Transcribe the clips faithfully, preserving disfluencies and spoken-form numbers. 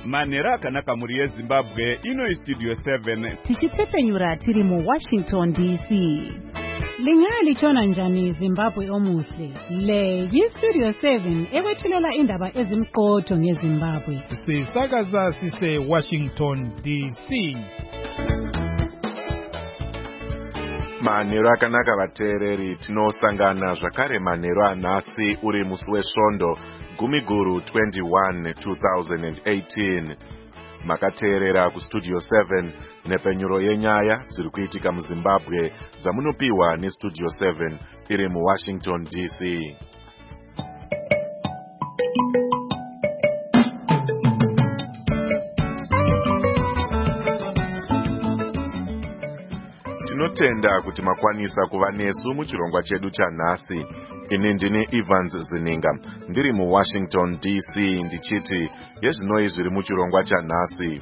manhero akanaka muri yezimbabwe. Ino istudio seven tichitepenyura tiri mu Washington D C. Lingalichona njani Zimbabwe omuhle? Le yistudio seven ewethulela indaba ezimqotho ngeZimbabwe. Sisakaza sise Washington D C. Manhero akanaka vateereri, tinosangana zvakare manhero anhasi uri musi wesvondo gumi guru twenty-one two thousand eighteen. Makateerera kustudio seven nepenyuro yenyaya dziri kuitika muZimbabwe dzamunopiwa nestudio seven iri muWashington D C. Tinotenda kuti makwanisa kuva nesu muchirongwa chedu chanhasi. Ini ndini Evans Zininga ndiri muWashington D C ndichiti yezvinoi zviri muchirongwa chanhasi.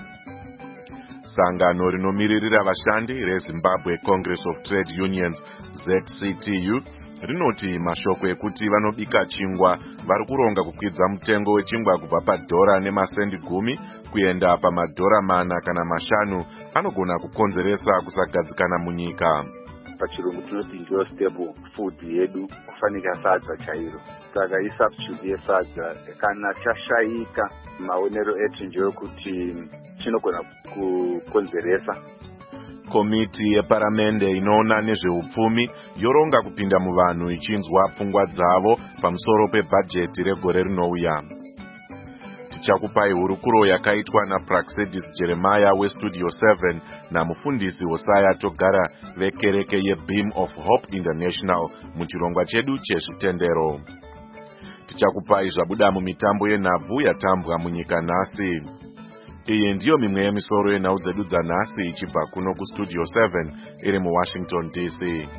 Sangano rinomiririra vashandi reZimbabwe Congress of Trade Unions Z C T U rinoti mashoko ekuti vanobika chingwa vari kuronga kukwidza mutengo wechingwa kubva padhora nemasendi gumi kuenda pamadhora mana kana mashanu anogona kukonzeresa kusagadzikana munyika. Pachirungu tinoti ndiyo stable food yedu kufanika sadza chairo. Saka isubstitute yesadza kana chashaika maonero etu ndeyokuti chinogona kukonzeresa. Komiti yeparamende inoona nezveupfumi yoronga kupinda muvanhu ichinzwa pfungwa dzavo pamusoro pebhajeti regore rinouya. Tichakupai hurukuro yakaitwa naPraxedis Jeremiah westudio seven namufundisi Hosea Togara vekereke yeBeam of Hope International muchirongwa chedu chezvitendero. Tichakupai zvabuda mumitambo yenhabvu yatambwa munyika nhasi. Iyi ndiyo mimwe yemisoro yenhau dzedu dzanhasi ichibva kuno kustudio seven iri muWashington D C.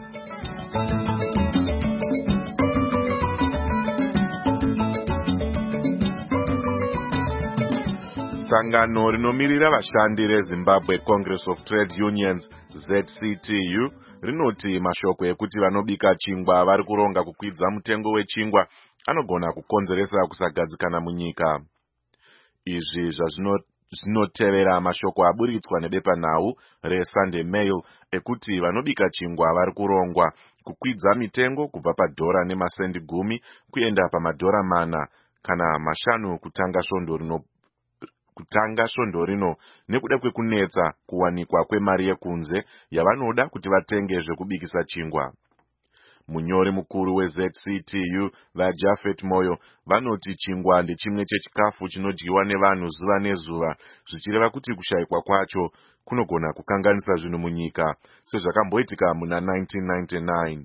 Sangano rinomiririra vashandi reZimbabwe Congress of Trade Unions Z C T U rinoti mashoko ekuti vanobika chingwa vari kuronga kukwidza mutengo wechingwa anogona kukonzeresa kusagadzikana munyika. Izvi zvazvino zvinotevera mashoko aburitswa nebepanhau reSunday Mail ekuti vanobika chingwa vari kurongwa kukwidza mitengo kubva padhora nemasendi gumi kuenda pamadhora mana kana mashanu kutanga svondo rino kutanga svondo rino nekuda kwekunetsa kuwanikwa kwemari yekunze yavanoda kuti vatenge zvekubikisa chingwa. Munyori mukuru weZ C T U vaJafet Moyo vanoti chingwa ndechimwe chechikafu chinodyiwa nevanhu zuva nezuva, zvichireva kuti kushayikwa kwacho kunogona kukanganisa zvinhu munyika sezvakamboitika muna nineteen ninety-nine.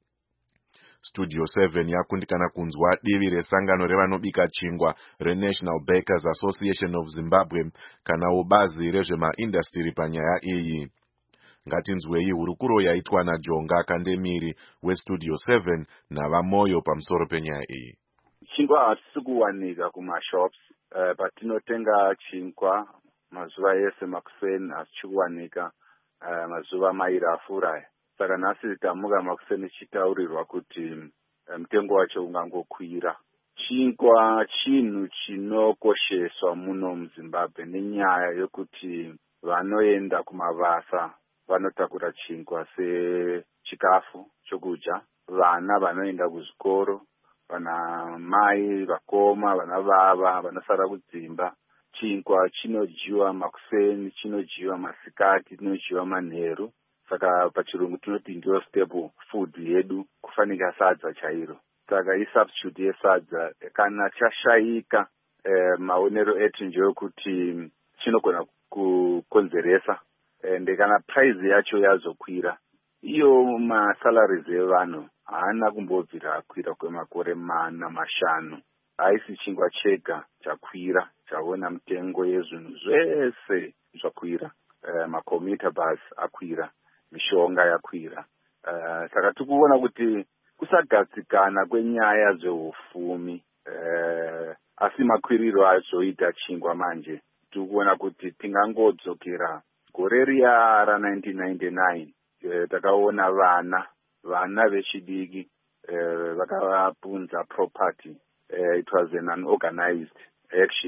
Studio seven yakundikana kunzwa divi resangano revanobika chingwa reNational Bakers Association of Zimbabwe kana ubazi rezvemaindastiri panyaya iyi. Ngatinzwei hurukuro yaitwa naJonga Kandemiri westudio seven navamoyo pamusoro penyaya iyi. Chingwa hatisi kuwanika kumashops. Uh, patinotenga chingwa mazuva ese makuseni hatisi kuwanika uh, mazuva mairi afurayi. Saka nhasi tamuka makuseni chitaurirwa kuti mutengo wacho ungangokwira. Chingwa chinhu chinokosheswa muno muZimbabwe nenyaya yokuti vanoenda kumabasa vanotakura chingwa sechikafu chokudya. Vana vanoenda kuzvikoro, vana mai, vakoma, vana baba vanosara kudzimba. Chingwa chinodyiwa makuseni, chinodyiwa masikati, chinodyiwa manheru. Saka pachirungu tinoti ndiyo stable food yedu kufanika sadza chairo. Saka isubstitute yesadza kana chashaika eh, maonero etu ndeyokuti chinogona kukonzeresa. Ende kana price yacho yazokwira, iyo masalaries evanhu haana kumbobvira kwira kwemakore mana mashanu. Haisi chingwa chega chakwira, chaona mutengo yezvinhu zvese zvakwira. Uh, makomita bus akwira, mishonga yakwira. Uh, saka tikuona kuti kusagadzikana kwenyaya zveufumi uh, asi makwiriro azoita chingwa manje. Tikuona kuti tingangodzokera gore riya ra nineteen ninety-nine. Uh, takaona vana vana vechidiki uh, vakapunza property. Uh, it was an unorganized action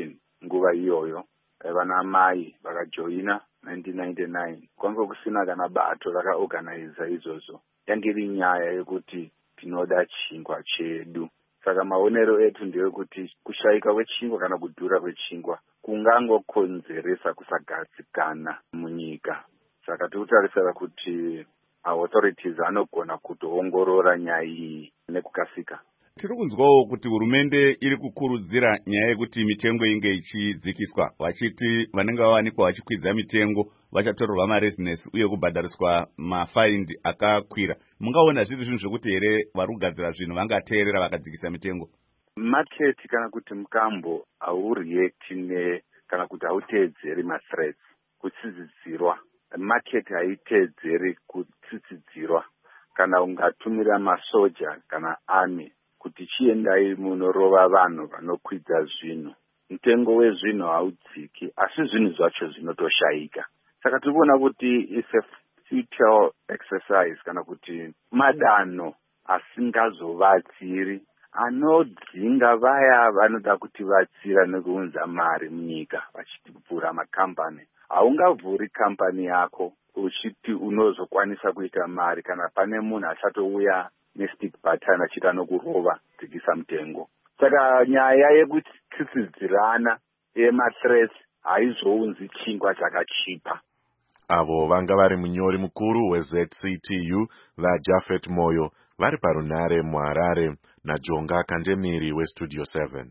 nguva iyoyo vana mai vakajoina nineteen ninety-nine kwanga kusina kana bato rakaorganiza izvozvo. Yange iri nyaya yekuti tinoda chingwa chedu. Saka maonero etu ndeyekuti kushayika kwechingwa kana kudhura kwechingwa kungangokonzeresa kusagadzikana munyika. Saka tirikutarisira kuti authorities anogona kutoongorora nyaya iyi nekukasika. Tiri kunzwawo kuti hurumende iri kukurudzira nyaya yekuti mitengo inge ichidzikiswa, vachiti vanenge vawanikwa vachikwidza mitengo vachatorerwa marezinesi uye kubhadhariswa mafaindi akakwira. Mungaona zviri zvinhu zvekuti here vari kugadzira zvinhu vangateerera vakadzikisa mitengo? Market kana kuti mukambo haureacti ne kana kuti hauteedzeri mathreats kutsidzidzirwa. Market haiteedzeri kutsidzidzirwa. Kana ungatumira masoja kana army kuti chiendai munorova vanhu vanokwidza zvinhu, mutengo wezvinhu haudziki, asi zvinhu zvacho zvinotoshayika. Saka tiri kuona kuti is a futile exercise kana kuti madanho asingazovatsiri anodzinga vaya vanoda kuti vatsira nekuunza mari munyika vachivhura makambani. Haungavhuri kambani yako uchiti unozokwanisa kuita mari kana pane munhu achatouya nestick button achita nokurova dzikisa mutengo. Saka nyaya yekuti tsitsidzirana yemathreats haizounzi chingwa chakachipa. Avo vanga vari munyori mukuru weZ C T U vaJafet Moyo vari parunhare muHarare naJonga Kandemiri weStudio seven.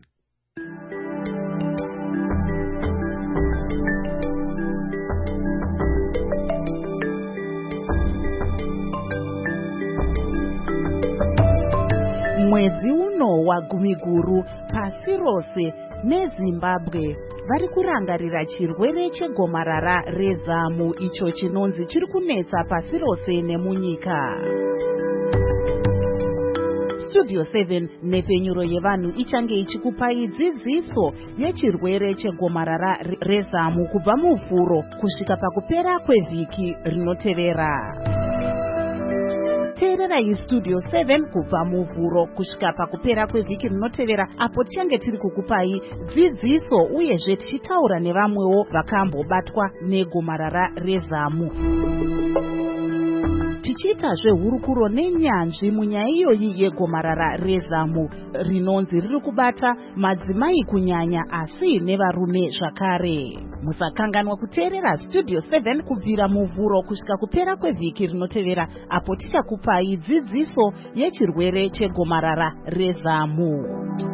Mwedzi uno wagumiguru pasi rose neZimbabwe vari kurangarira chirwere chegomarara rezamu icho chinonzi chiri kunetsa pasi rose nemunyika. Studio seven nepfenyuro yevanhu ichange ichikupai dzidziso yechirwere chegomarara rezamu kubva muvhuro kusvika pakupera kwevhiki rinotevera. Teererai Studio seven kubva muvhuro kusvika pakupera kwevhiki rinotevera apo tichange tiri kukupai dzidziso uyezve tichitaura nevamwewo vakambobatwa negomarara rezamu. Tichiitazve hurukuro nenyanzvi munyaya iyoyi yegomarara rezamu rinonzi riri kubata madzimai kunyanya asi nevarume zvakare. Musakanganwa kuteerera Studio seven kubvira muvhuro kusvika kupera kwevhiki rinotevera apo tichakupai dzidziso yechirwere chegomarara rezamu.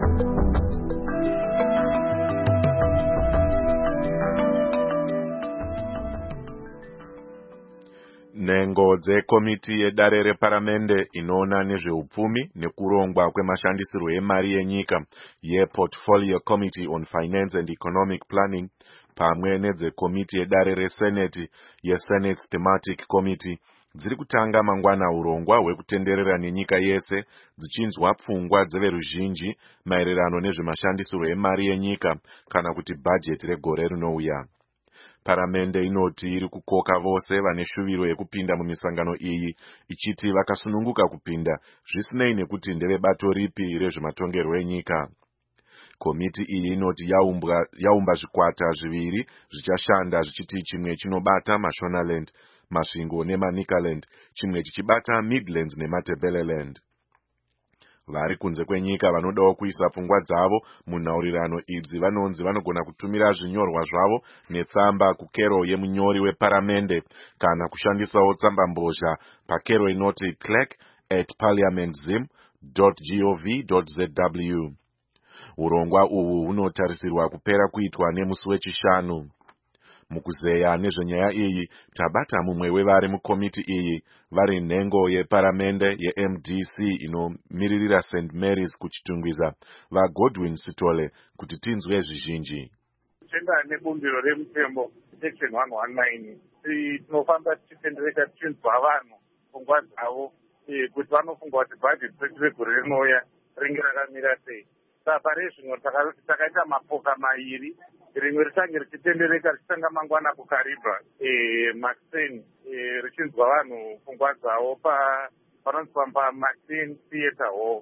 Nhengo dzekomiti yedare reparamende inoona nezveupfumi nekurongwa kwemashandisirwo emari yenyika yePortfolio Committee on Finance and Economic Planning pamwe nedzekomiti yedare reseneti yeSenate Thematic Committee dziri kutanga mangwana urongwa hwekutenderera nenyika yese dzichinzwa pfungwa dzeveruzhinji maererano nezvemashandisirwo emari yenyika kana kuti bhajeti regore rinouya. Paramende inoti iri kukoka vose vane shuviro yekupinda mumisangano iyi ichiti vakasununguka kupinda zvisinei nekuti ndevebato ripi rezvematongerwo enyika. Komiti iyi inoti yaumba, yaumba zvikwata zviviri zvichashanda zvichiti chimwe chinobata maShonaland, Masvingo neManicaland, chimwe chichibata Midlands neMatebeleland. Vari kunze kwenyika vanodawo kuisa pfungwa dzavo munhaurirano idzi vanonzi vanogona kutumira zvinyorwa zvavo netsamba kukero yemunyori weparamende kana kushandisawo tsamba mbozha pakero inoti clerk at parliamentzim dot gov dot z w. Urongwa uhu hunotarisirwa kupera kuitwa nemusi wechishanu. Mukuzeya nezvenyaya iyi tabata mumwe wevari mukomiti iyi vari nhengo yeparamende yeM D C inomiririra Saint Mary's kuchitungwiza vaGodwin Sitole kuti tinzwe zvizhinji. Tenda nebumbiro remutembo section one nineteen tinofamba tichitendereka tichinzwa vanhu pfungwa dzavo kuti vanofunga kuti bhajeti redu regore rinouya ringe rakamira sei. Saka rezvino takaita mapoka mairi, rimwe richange richitendereka richitanga mangwana kukaribha Maxine richinzwa vanhu pfungwa dzavo panonzi pamba Maxine Theatre Hall.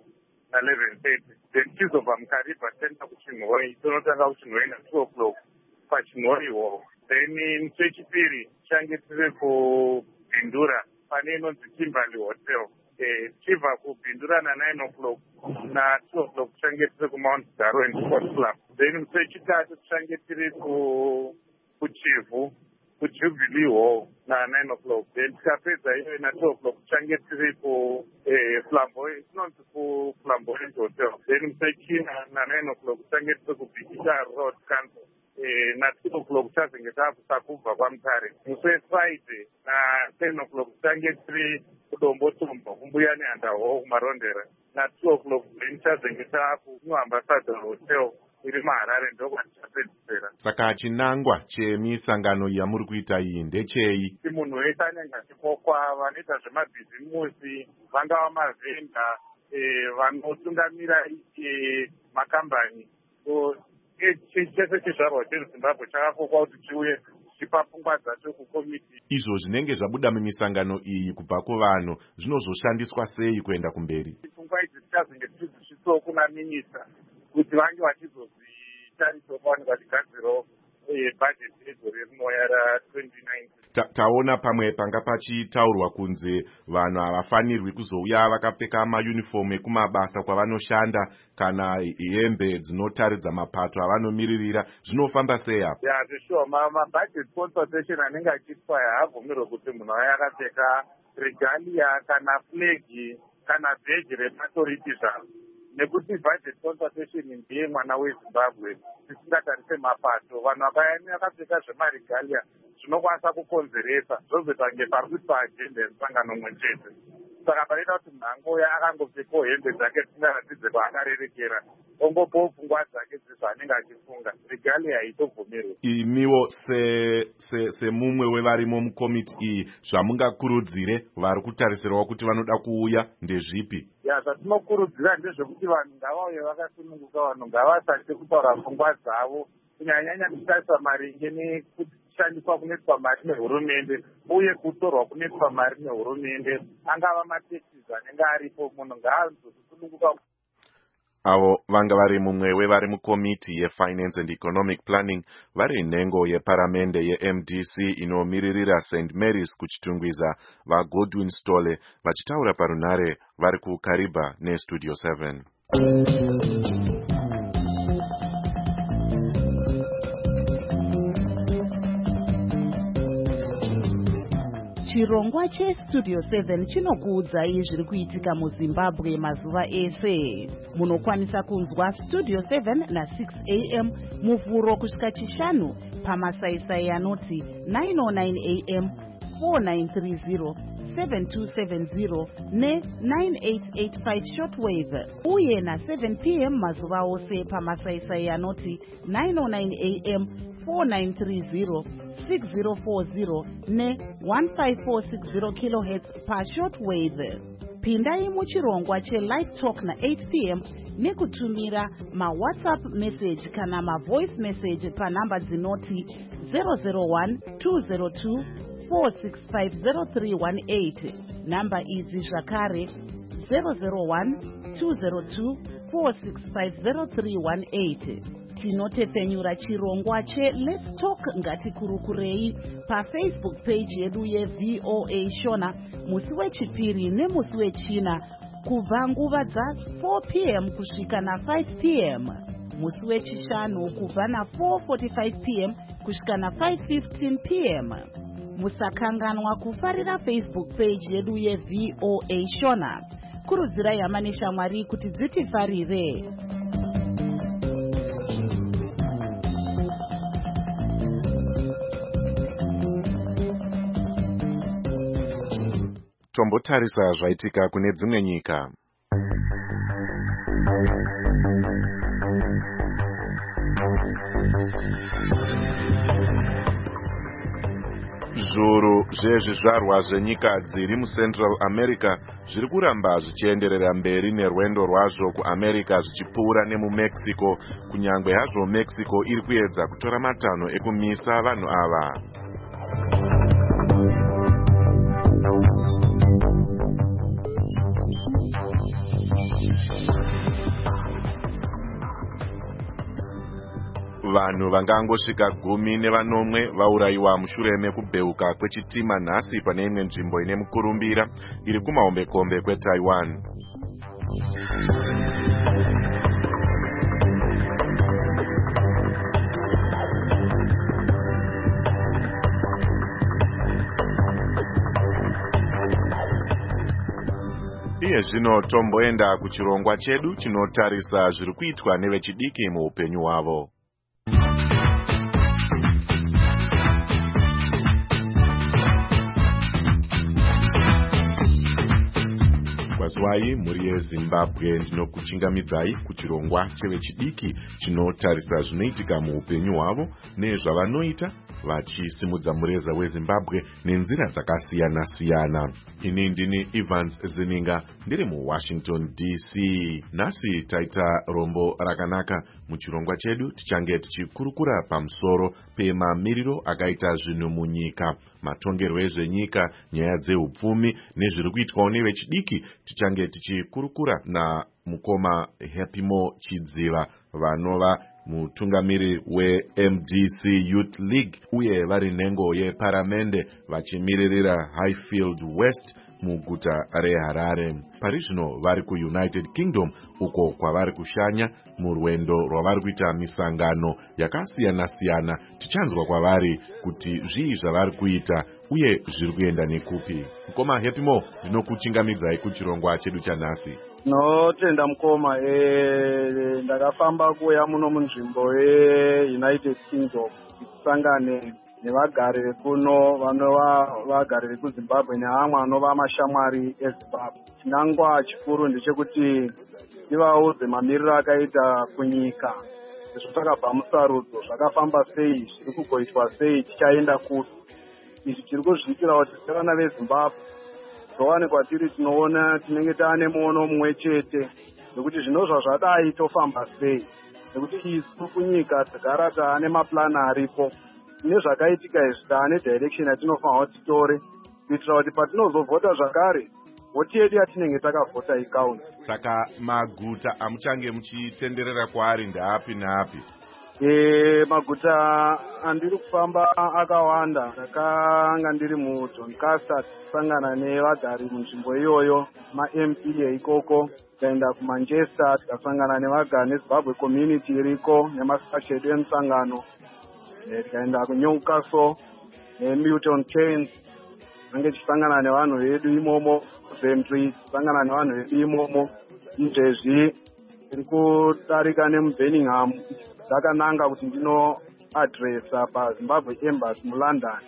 na-eleven thirty then tizobva mukaripa tienda kuchinhoi tinotanga kuchinhoi na-two o'clock pachinhoi hall then musi wechipiri tichange tiri kubhindura pane inonzi Kimberley Hotel. Tichibva kubhindura na-nine o'clock na-two o'clock tichange tiri kumount Darwin Sport Club. Then musi wechitatu tichange tiri kuchivu kujubilee hall na-nine o'clock then tikapedza iyoyo na-two o'clock tichange tiri kuflamboyant inonzi kuflamboyant hotel. Then musi wechina na-nine o'clock tichange tiri kubhikita road council na-two o'clock tichazenge takusa kubva kwaMutare. Musi weFriday na-ten o'clock tichange tiri kudombotombo kumbuya neHanda hall kumarondera na-two o'clock then tichazenge takuambassador hotel iri maHarare ndokwatichapedzisira. Saka chinangwa chemisangano yamuri kuita iyi ndechei? Munhu wese anenge achikokwa, vanoita zvemabhizimusi, vangava mavhenda, vanotungamira makambani. Chese chizvarwa chezimbabwe chakakokwa kuti chiuye chichipa pfungwa dzacho kukomiti. Izvo zvinenge zvabuda mumisangano iyi kubva kuvanhu zvinozoshandiswa sei kuenda kumberi? Pfungwa idzi tichazenge tichizvisvitsawo kuna minista kuti vange vachizozvitarisawo pavanenge vachigadzirawo bhajeti yegore rinouya ra-twenty nineteen. Taona pamwe panga pachitaurwa kunze vanhu havafanirwi kuzouya vakapfeka mayunifomu ekumabasa kwavanoshanda kana hembe dzinotaridza mapato avanomiririra. Zvinofamba sei apo? Ya zvishuwa mabudget consultation anenge achiitwa haabvumirwe kuti munhu aya akapfeka regalia kana flegi kana bheji repatoriti zvavo, nekuti budget consultation ndiye mwana weZimbabwe. Tisingatarise mapato, vanhu vakayani vakapfeka zvemaregalia zvinokwanisa kukonzeresa zvozotange pari kuti paagenda yemusangano mumwe chete. Saka panoita kuti mhangoya akangopfekawo hembe dzake dzisingaratidze kwaakarerekera, ongopawo pfungwa dzake dzezvaanenge achifunga. Regalia haitobvumirwe. Imiwo semumwe wevarimo mukomiti iyi, zvamungakurudzire vari kutarisirawo kuti vanoda kuuya ndezvipi? Ya zvatinokurudzira ndezvekuti vanhu ngavauye vakasununguka, vanhu ngavasatye kutaura pfungwa dzavo, kunyanyanya kutarisa maringe nekushandiswa kunoitwa mari nehurumende uye kutorwa kunoitwa mari nehurumende. Angava matekisi anenge aripo, munhu ngaazosununguka. Avo vanga vari mumwe wevari mukomiti yeFinance and Economic Planning vari nhengo yeparamende ye-M D C inomiririra Saint Mary's kuchitungwiza vaGodwin Stole vachitaura parunhare vari kuKariba neStudio seven. Chirongwa cheStudio seven chinokuudzai zviri kuitika muZimbabwe mazuva ese. Munokwanisa kunzwa Studio seven na six a m muvhuro kusvika chishanu pamasaisai anoti nine oh nine a m, four nine three zero, seven two seven zero ne nine eight eight five shortwave, uye na seven p m mazuva ose pamasaisai anoti nine oh nine a m, four nine three zero, six zero four zero ne one five four six zero kilohertz pa shortwave. Pindai muchirongwa cheLive Talk na eight p m nekutumira maWhatsApp message kana mavoice message panhamba dzinoti zero zero one two zero two four six five zero three one eight. Namba idzi zvakare zero zero one two zero two four six five zero three one eight. Tinotepfenyura chirongwa che Let's Talk Ngatikurukurei paFacebook page yedu yeV O A Shona musi wechipiri nemusi wechina kubva nguva dza four p m kusvika na five p m, musi wechishanu kubva na four forty-five p m kusvika na five fifteen p m. Musakanganwa kufarira Facebook page yedu yeV O A Shona. Kurudzirai hama neshamwari kuti dzitifarire. Tombotarisa zvaitika kune dzimwe nyika. Zviuru zvezvizvarwa zvenyika dziri muCentral America zviri kuramba zvichienderera mberi nerwendo rwazvo kuAmerica zvichipfuura nemuMexico, kunyangwe hazvo Mexico iri kuedza kutora matanho ekumisa vanhu ava. vanhu vangangosvika gumi nevanomwe vaurayiwa mushure mekubheuka kwechitima nhasi pane imwe nzvimbo ine mukurumbira iri kumahombekombe kweTaiwan. Iye zvino tomboenda kuchirongwa chedu chinotarisa zviri kuitwa nevechidiki muupenyu hwavo. Kwazwai muri yeZimbabwe, ndinokuchingamidzai kuchirongwa chevechidiki chinotarisa zvinoitika muupenyu hwavo nezvavanoita vachisimudza mureza weZimbabwe nenzira dzakasiyana siyana. Ini ndini Evans Zininga ndiri muWashington D C. Nhasi taita rombo rakanaka. Muchirongwa chedu tichange tichikurukura pamusoro pemamiriro akaita zvinhu munyika, matongerwo ezvenyika, nyaya dzeupfumi nezviri kuitwawo nevechidiki. Tichange tichikurukura na mukoma Happymo Chidziva vanova mutungamiri we-M D C Youth League uye vari nhengo yeparamende vachimiririra Highfield West muguta reHarare. Pari zvino vari kuUnited Kingdom uko kwavari kushanya murwendo rwavari kuita misangano yakasiyana siyana. Tichanzwa kwavari kuti zvii zvavari kuita uye zviri kuenda nekupi. Mukoma Happymo, ndinokuchingamidzai kuchirongwa chedu chanhasi. Notenda mukoma, eh ndakafamba kuya muno munzvimbo yeUnited Kingdom kusangane nevagari vekuno vanova vagari vekuZimbabwe neamwe anova mashamwari eZimbabwe. Chinangwa chikuru ndechekuti tivauze mamiriro akaita kunyika, zvotakabva musarudzo zvakafamba sei, zviri kugoitwa sei, tichaenda kupi. Izvi tiri kuzviitira kuti sevana veZimbabwe towanikwa tiri tinoona tinenge taane muono mumwe chete nekuti zvinozva zvadai tofamba sei, nekuti isu kunyika tigara taane mapulani aripo nezvakaitika izvi taane direction yatinofanira kuti titore kuitira kuti patinozovhota zvakare voti yedu yatinenge takavhota ikaunti. Saka maguta amuchange muchitenderera kwaari ndaapi naapi? E, maguta andiri kufamba akawanda. Ndakanga ndiri muDoncaster kusangana nevagari munzvimbo iyoyo, ma-M P ikoko. Tikaenda kuManchester tikasangana nevagari neZimbabwe community iriko nemastructure edu emusangano. Tikaenda kuNewcastle neMilton Keynes ange tichisangana nevanhu vedu imomo. Coventry tichisangana nevanhu vedu imomo. Izvezvi tiri kudarika nemuBirmingham ndakananga kuti ndino adressa paZimbabwe Embassy muLondon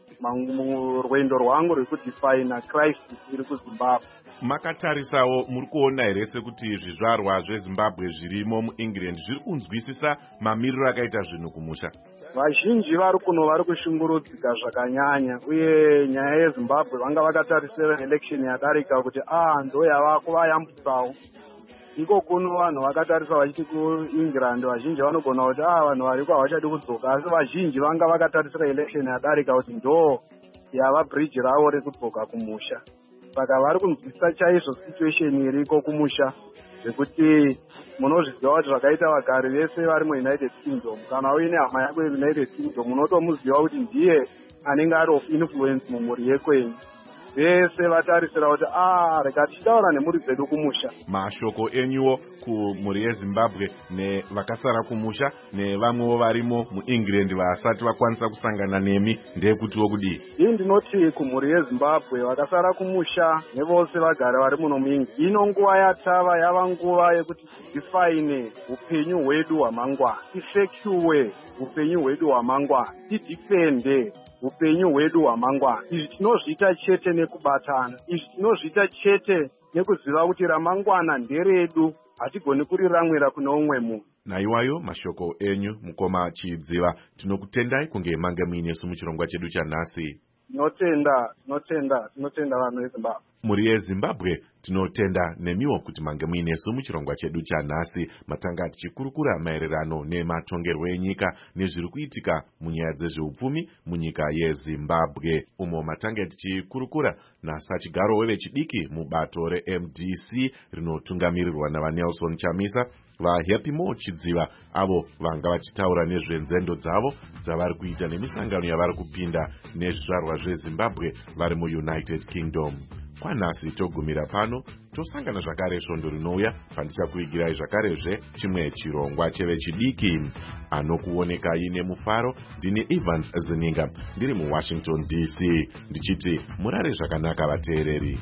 murwendo rwangu rwekudefina Christ iri kuZimbabwe. Makatarisawo, muri kuona here sekuti zvizvarwa zveZimbabwe zvirimo muEngland zviri kunzwisisa mamiriro akaita zvinhu kumusha? Vazhinji vari kuno vari kushungurudzika zvakanyanya, uye nyaya yeZimbabwe vanga vakatarisira election yadarika kuti ah ndo yava kuvayambutsawo. Iko kuno vanhu vakatarisa vachiti kuEngland vazhinji vanogona kuti ah vanhu variko havachadi kudzoka, asi vazhinji vanga vakatarisira election yadarika kuti ndo yava bridge ravo rekudzoka kumusha. Saka vari kunzwisisa chaizvo situation iriko kumusha, zvekuti munozviziva kuti zvakaita vagari vese vari muUnited Kingdom. Kana uine hama yako yeUnited Kingdom unotomuziva kuti ndiye anenge ari of influence mumhuri yekwenyu. Vese vatarisira kuti ah reka tichitaura nemhuri dzedu kumusha. Mashoko enyuwo kumhuri yeZimbabwe nevakasara kumusha nevamwewo varimo muEngland vasati vakwanisa kusangana nemi ndekutiwo kudii? Ii ndinoti kumhuri yeZimbabwe vakasara kumusha nevose vagari vari muno muEngland, ino nguva yatava yava nguva yekuti tifaine upenyu hwedu hwamangwana, tisecure upenyu hwedu hwamangwana, tidifende upenyu hwedu hwamangwana. Izvi tinozviita chete nekubatana, izvi tinozviita chete nekuziva kuti ramangwana nderedu, hatigoni kuriramwira kune umwe munhu. Naiwayo mashoko enyu mukoma Chidziva, tinokutendai kunge mange muinesu muchirongwa chedu chanhasi. Tinotenda, tinotenda, tinotenda vanhu veZimbabwe. Muri yeZimbabwe Tinotenda nemiwo kuti mange muinesu muchirongwa chedu chanhasi matanga tichikurukura maererano nematongerwo enyika nezviri kuitika munyaya dzezveupfumi munyika yeZimbabwe, umo matanga tichikurukura nasachigaro wevechidiki mubato reM D C rinotungamirirwa navaNelson Chamisa, vaHappy Mo Chidziva, avo vanga vachitaura nezvenzendo dzavo dzavari kuita nemisangano yavari kupinda nezvizvarwa zveZimbabwe vari muUnited Kingdom. Kwanhasi togumira pano, tosangana zvakare svondo rinouya pandichakuigirai zvakarezve chimwe chirongwa chevechidiki. Anokuonekai nemufaro ndine Evans Zininga, ndiri muWashington D C, ndichiti murare zvakanaka vateereri.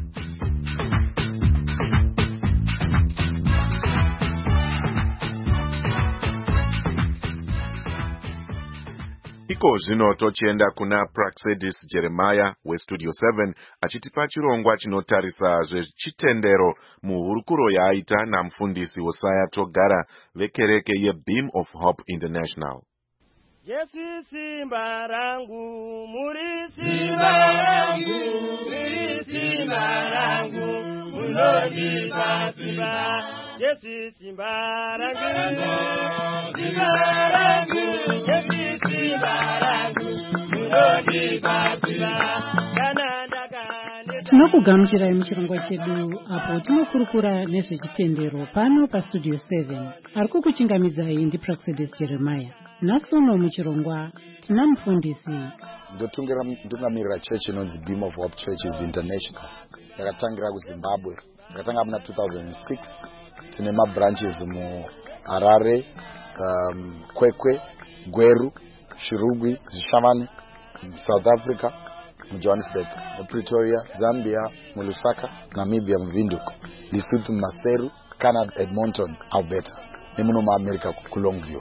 Iko zvino tochienda kuna Praxedis Jeremiah weStudio seven achitipa chirongwa chinotarisa zvechitendero muhurukuro yaaita namufundisi Hosea Togara vekereke yeBeam of Hope International. Jesu simba rangu, muri simba rangu, muri simba rangu, munonipa simba. Jesu simba rangu, simba rangu, Jesu simba rangu, munonipa simba. Tinokugamuchirai muchirongwa chedu apo tinokurukura nezvechitendero pano paStudio seven. Ari kukuchingamidzai ndiPraxedis Jeremiah. Nasono muchirongwa tina mufundisi ndotungamirira church inonzi Beam of Hope Churches International, yakatangira kuZimbabwe, yakatanga muna two thousand six. Tine mabranches muHarare, um, Kwekwe, Gweru, Shirugwi, Zishavani, South Africa, Johannesburg, Pretoria, Zambia, Lusaka, Namibia, Mvinduku, Lesotho, Maseru, Canada, Edmonton, Alberta, nemuno muAmerica kuLongview.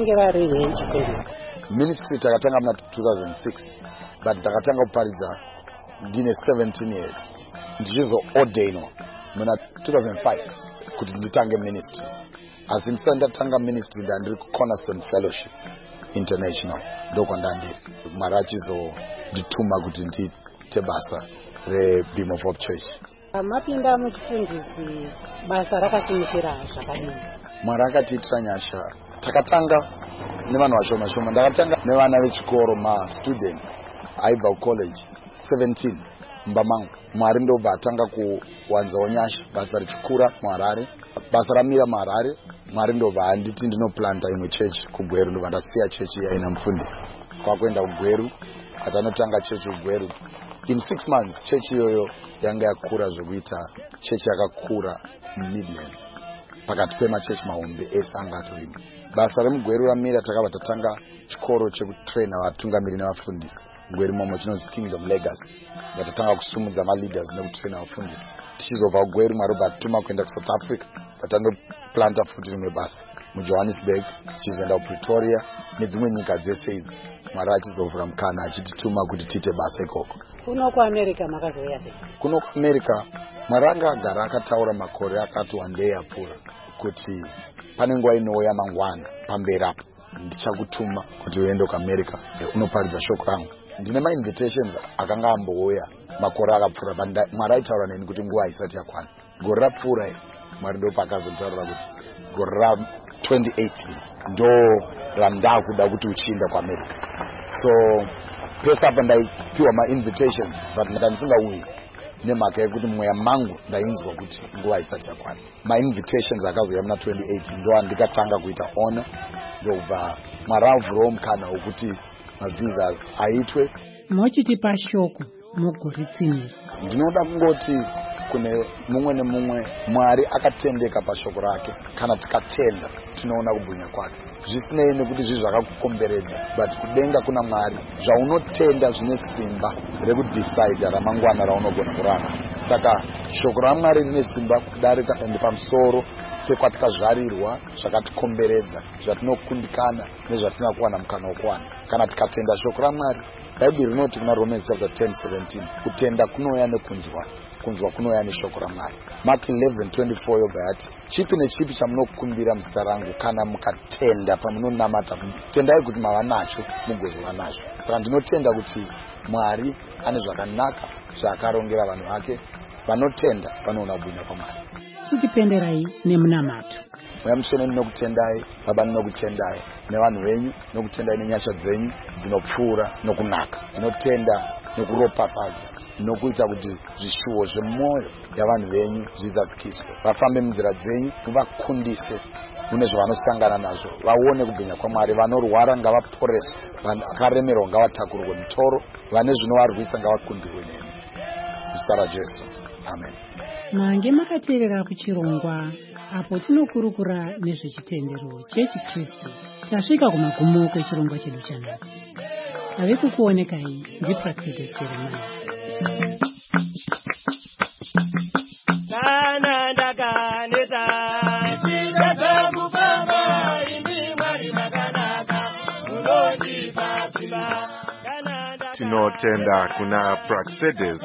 Ministry takatanga muna two thousand six, but takatanga kuparidza ndine seventeen years. Ndichizo ordainwa muna two thousand five kuti nditange ministry. Asi ndisati ndatanga ministry ndandiri kuCornerstone Fellowship International, ndoko ndandiri. Mwari achizondituma kuti ndiite basa reBeam of Hope Church. Mapinda muchifundisi basa rakasimukira zvakadini? Mwari akatiitira nyasha. Takatanga nevanhu vashoma shoma. Ndakatanga nevana vechikoro ma-students aibva kucollege seventeen mbamangu. Mwari ndobva atanga kuwanzawo nyasha. Basa richikura muHarare, basa ramira muHarare. Mwari ndobva anditi ndinoplanta imwe church kuGweru, ndobva ndasiya church yaina mufundisi. Kwakuenda kuGweru, atanotanga church kuGweru. In six months church iyoyo yanga yakura zvekuita church yakakura muMidlands, pakati pemachechi mahombe ese anga atorimo. Basa remuGweru ramira takabva tatanga chikoro chekutraina vatungamiri nevafundisi. Gweru momo chinonzi Kingdom Legacy. Ngatotanga kusumudza maleaders nekutraina vafundisi. Tichizobva kuGweru Mwari atituma kuenda kuSouth Africa, tatandoplanta futi rimwe basa muJohannesburg, tichizoenda kuPretoria nedzimwe nyika dzese idzi. Mwari achizovhura mukana achitituma kuti tiite basa ikoko. Kuno kuAmerica makazoya sei? Kuno kuAmerica Mwari anga agara akataura makore akati wandei apfuura kuti pane nguva inouya mangwana pamberi apo ndichakutuma kuti uende kuAmerica unoparidza shoko rangu. Ndine ma-invitations akanga ambouya makore akapfuura, Mwari aitaura neni kuti nguva haisati yakwana. Gore rapfuura Mwari ndo paakazotaura kuti gore ra twenty eighteen ndo randakuda kuti uchienda kuAmerica. So pesa apa ndaipiwa ma-invitations but ndandisingauyi nemhaka yekuti mweya mangu ndainzwa kuti nguva haisati yakwana. Ma-invitations akazoya muna twenty eighteen ndo andikatanga kuita honor, ndobva Mwari avhurawo mukana wekuti mavisas aitwe. Mochitipa shoko mugoritsinira. Ndinoda kungoti kune mumwe nemumwe Mwari akatendeka pashoko rake. Kana tikatenda tinoona kubwinya kwake. Zvisinei nekuti zvinhu zvakakukomberedza, but kudenga kuna Mwari zvaunotenda zvine simba rekudecide ramangwana raunogona kurama. Saka shoko raMwari rine simba kudarika ende pamusoro pekwatikazvarirwa zvakatikomberedza, zvatinokundikana nezvatina kuwana mukana wokuwana kana tikatenda shoko raMwari. Bhaibheri rinoti kuna Romans chapter ten seventeen, kutenda kunouya nekunzwa, kunzwa kunouya neshoko raMwari. Mark eleven twenty-four yobva yati, chipi nechipi chamunokumbira muzita rangu kana mukatenda pamunonamata, tendai kuti mava nacho mugozova nazvo. Saka ndinotenda kuti Mwari ane zvakanaka zvaakarongera vanhu vake, vanotenda vanoona kubwinya kwaMwari. Chichipenderai nemunamato. Muyamshene ndinokutendai, Baba ndinokutendai nevanhu venyu, ndinokutendai nenyasha dzenyu dzinopfuura nokunaka. Ndinotenda nokuropafadza, nokuita kuti zvishuwo zvemwoyo yavanhu venyu zvidzakiswe. Vafambe munzira dzenyu, muvakundise mune zvavanosangana nazvo, vaone kubwinya kwaMwari. Vanorwara ngavaporeswe, vakaremerwa ngavatakurwe mutoro, vane zvinovarwisa ngavakundirwe nemi. Muzita raJesu, amen. Mange makateerera kuchirongwa apo tinokurukura nezvechitendero chechiKristu. Tasvika kumagumo kwechirongwa chedu chanhasi. Ave kukuonekai ndiPractice Jeremiah. Kana ndakaneta chidza kubamba imi Mwari makanaka unondipa simba. Tinotenda kuna Praxedes.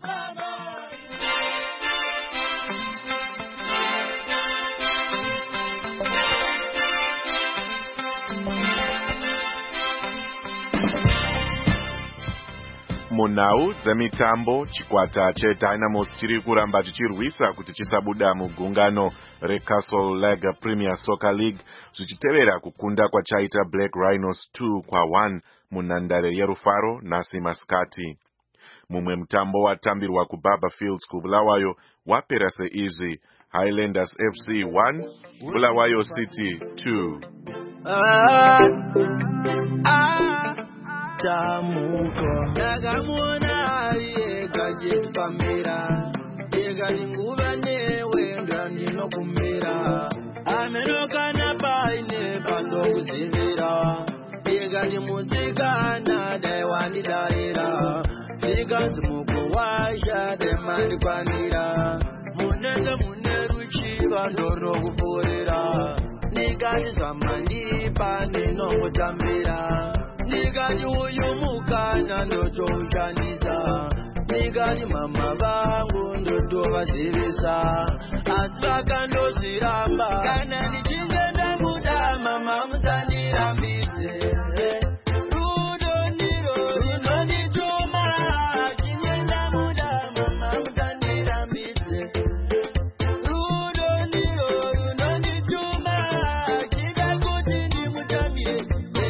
Munhau dzemitambo, chikwata cheDynamos chiri kuramba chichirwisa kuti chisabuda mugungano reCastle League Premier Soccer League zvichitevera kukunda kwachaita Black Rhinos two kwa one munhandare yerufaro nhasi masikati. Mumwe mutambo watambirwa kuBaba Fields kuBulawayo wapera seizvi: Highlanders F C one, Bulawayo City two. Ah, ah. Tamuko Nagamuona Yega Jet Pamira Yega Linguva Newe Grandino Kumira Amenokana Paine Pando Zivira Yega di Musika Nada Wani Daira Yega Zmuko Waja de Mandipanira Muneza Muneruchi Vandoro Kuporira Nigani Zamani Pani no Mutambira Nigani uyu mukana ndoto uchanisa Nigani mama bangu ndoto vasirisa Ataka ndo siramba Kana nijingenda muda mama msanirambize Rudo niro rudo nijuma Jingenda muda mama msanirambize Rudo niro rudo nijuma Kida kuti ni mutamie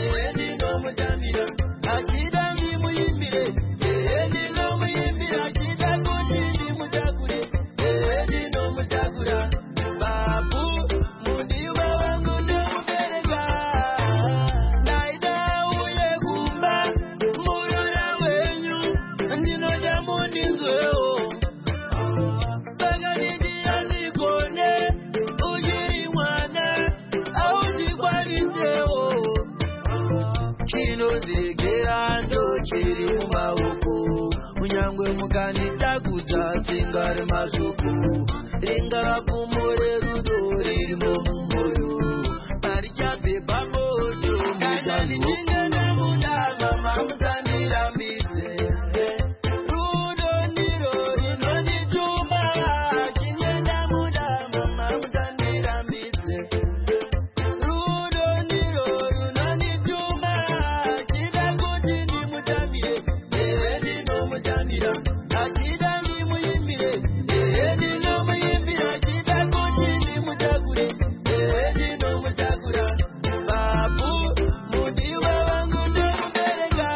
Unyangwe mukanita kudza tsingare masuku ringara kumore rudo riri mumwoyo parichabe pamoto mudani ndingana mudama mamusandirambidze rudo ndiro runondituma chinyenda mudama mamusandirambidze rudo ndiro runondituma chida kuti ndimutambire Mudamira, Akida ni muyimbire, Edi no muyimbira, Akida kuti ni mudagure, Edi no mudagura, Babu, mudiwa wangu ndokubereka,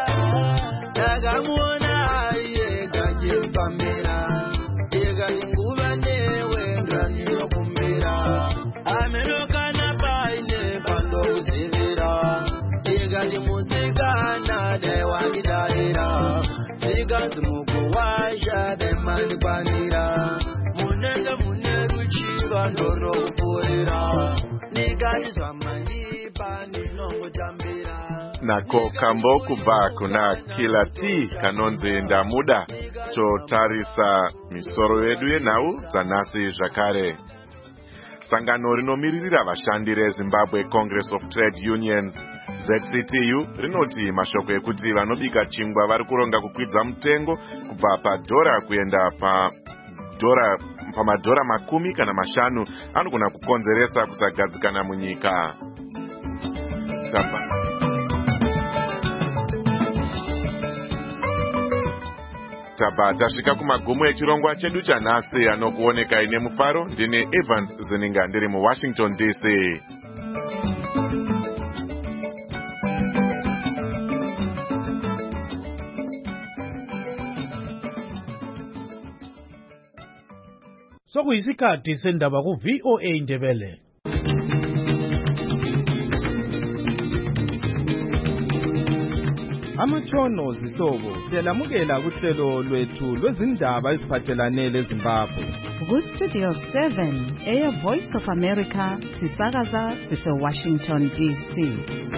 Nagamuona yega jimpamira, Yega linguva newe ngrani nokumbira, Amenoka na paine pando kuzivira, Yega ni musika na dewa nidaira, Ziganzu muko waja de manipanira Munenda muneruchi vandoro kuporera Nigani zwamanipa ninongo jambira Nako kambo kuba kuna kila ti kanonze ndamuda chotarisa misoro yedu yenhau dzanhasi zvakare. Sangano rinomiririra vashandi reZimbabwe Congress of Trade Unions Z C T U rinoti mashoko ekuti vanobika chingwa vari kuronga kukwidza mutengo kubva padhora kuenda pa dora pamadhora makumi kana mashanu anogona kukonzeresa kusagadzikana munyika. tabva tasvika kumagumo echirongwa chedu chanhasi anokuonekai nemufaro. Ndine Evans Zininga ndiri muWashington D C. Sokuyisikhathi sendaba ku V O A Ndebele. Amatshono zihlobo siyalamukela kuhlelo lwethu lwezindaba eziphathelane leZimbabwe. Ku Studio seven, Air Voice of America, sisakaza sise Washington D C.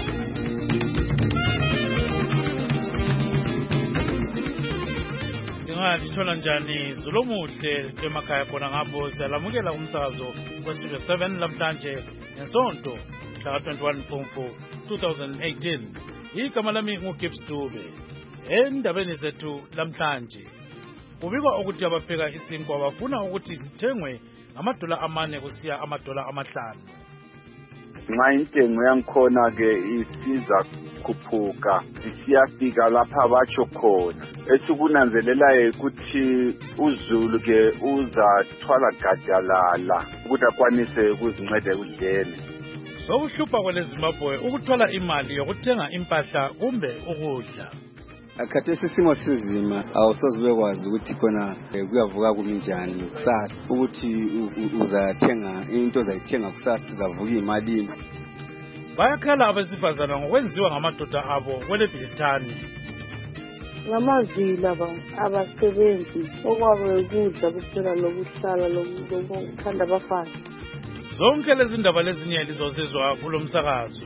Ngithola njani Zulumuhle emakhaya khona ngapho siyalamukela umsakazo we Studio seven lamhlanje ngesonto mhla twenty-one Mfumfu twenty eighteen. Igama lami nguGibbs Dube. Endabeni zethu lamhlanje kubikwa ukuthi abapheka isinkwa bafuna ukuthi sithengwe ngamadola amane kusiya amadola amahlanu. Nxa intengo yangikhona ke isiza khuphuka siyafika lapha batsho khona. Esikunanzelelayo ukuthi uZulu ke uzathwala gadalala ukuthi akwanise ukuzinceda ekudleni. Sokuhlupha kweleZimbabwe ukuthola imali yokuthenga impahla kumbe ukudla. Akhathesi isimo sizima awusozibekwazi ukuthi khona kuyavuka kuminjani kusasa ukuthi uzathenga into ozayithenga kusasa uzavuka imali. Bayakhala abesifazana ngokwenziwa ngamadoda abo kweleBrithani. Ngamavila ba abasebenzi okwabo ukudla kuphela lokuhlala lokuthanda abafana. Zonke lezi ndaba lezinye lizozizwa kulo msakazo.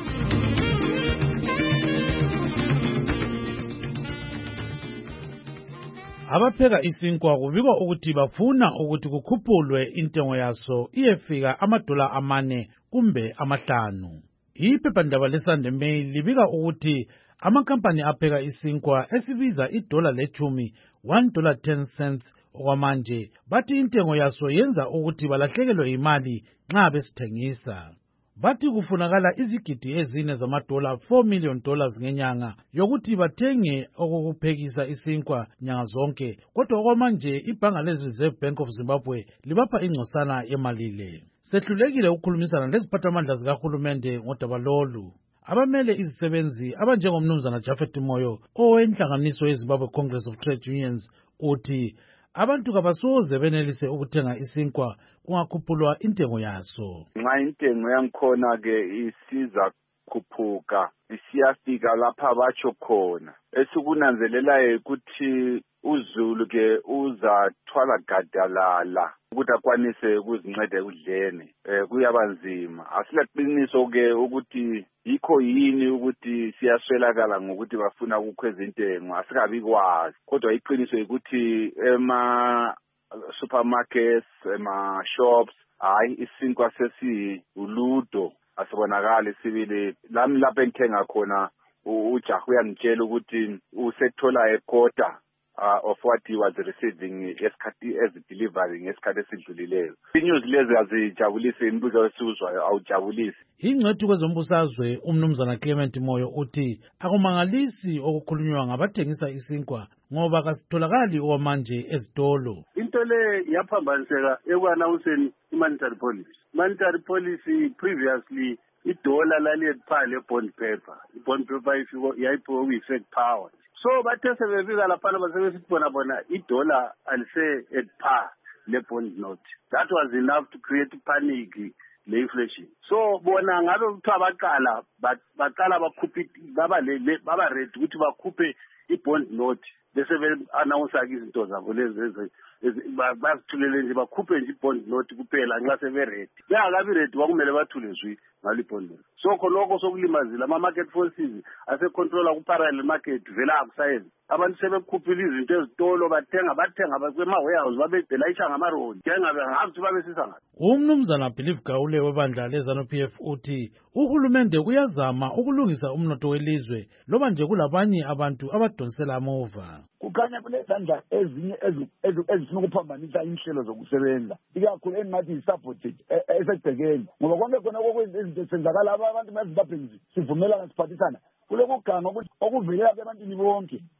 Abapheka isinkwa kubikwa ukuthi bafuna ukuthi kukhuphulwe intengo yaso iyefika amadola amane kumbe amahlanu. Iphephandaba leSunday Mail libika ukuthi amakampani apheka isinkwa esibiza idola lechumi one dollar ten cents okwamanje bathi intengo yaso yenza ukuthi balahlekelwe imali nxa besithengisa. Bathi kufunakala izigidi ezine zamadola four million dollars ngenyanga yokuthi bathenge okukuphekisa isinkwa nyanga zonke, kodwa okwamanje ibhanga leReserve Bank of Zimbabwe libapha ingcosana yemali le. Sehlulekile ukukhulumisana leziphathamandla zikahulumende ngodaba lolu. Abamele izisebenzi abanjengomnumzana Japhet Moyo owenhlanganiso yeZimbabwe Congress of Trade Unions uthi abantu kabasoze benelise ukuthenga isinkwa kungakhuphulwa intengo yaso. Nxa intengo yangikhona ke isiza khuphuka isiyafika lapha batsho khona. Esikunanzelelayo ukuthi uZulu ke uzathwala gadalala ukuthi akwanise ukuzinceda ekudleni. Eh kuyabanzima. Asilaqiniso ke ukuthi yikho yini ukuthi siyaswelakala ngokuthi bafuna ukukhweza intengo, asikabi kwazi. Kodwa iqiniso ukuthi ema supermarkets, ema shops, hayi isinkwa sesi uludo asibonakala sibili. Lami lapha engithenga khona ujaha uyangitshela ukuthi usethola ekota Uh, of what he was receiving esikhathi as delivering esikhathi esidlulileyo. Inews lezi azijabulisi imbuzo esizwayo awujabulisi. Ingcethu kwezombusazwe umnumzana Clement Moyo uthi akumangalisi okukhulunywa ngabathengisa isinkwa ngoba kasitholakali okwamanje ezitolo. Into le yaphambaniseka ekwanawuseni monetary policy. Monetary policy previously idola laliyephala bond paper. Bond paper ifiko yayipo we power. So bathe sebefika lapha basebesithi bona bona idola alise at par le bond note. That was enough to create panic le inflation. So bona ngabe kuthiwa baqala baqala bakhuphe baba le baba ready ukuthi bakhuphe i-bond note bese be announce izinto zabo lezi basithulele nje bakhuphe nje i-bond note kuphela nxa sebe ready. Bengakabi ready wakumele bathule zwi ngalo i-bond note. So khonoko sokulimazile ama market forces ase controller ku parallel market vela akusayenza. Abantu sebekhuphile izinto ezitolo bathenga bathenga bakwema warehouse babedelayisha ngamaroli kenga bengathi babesisa ngathi. Umnumzana Believe Gaule webandla lezanu P F uthi uhulumende uyazama ukulungisa umnotho welizwe loba nje kulabanye abantu abadonsela amova. Kukhanya kulezandla ezinye ezifuna ukuphambanisa inhlelo zokusebenza ikakhulu engathi isupported esegcekeni ngoba konke khona okwenza izinto senzakala abantu bazibaphezulu sivumelana siphathisana kulokuganga ukuthi okuvelela ebantwini bonke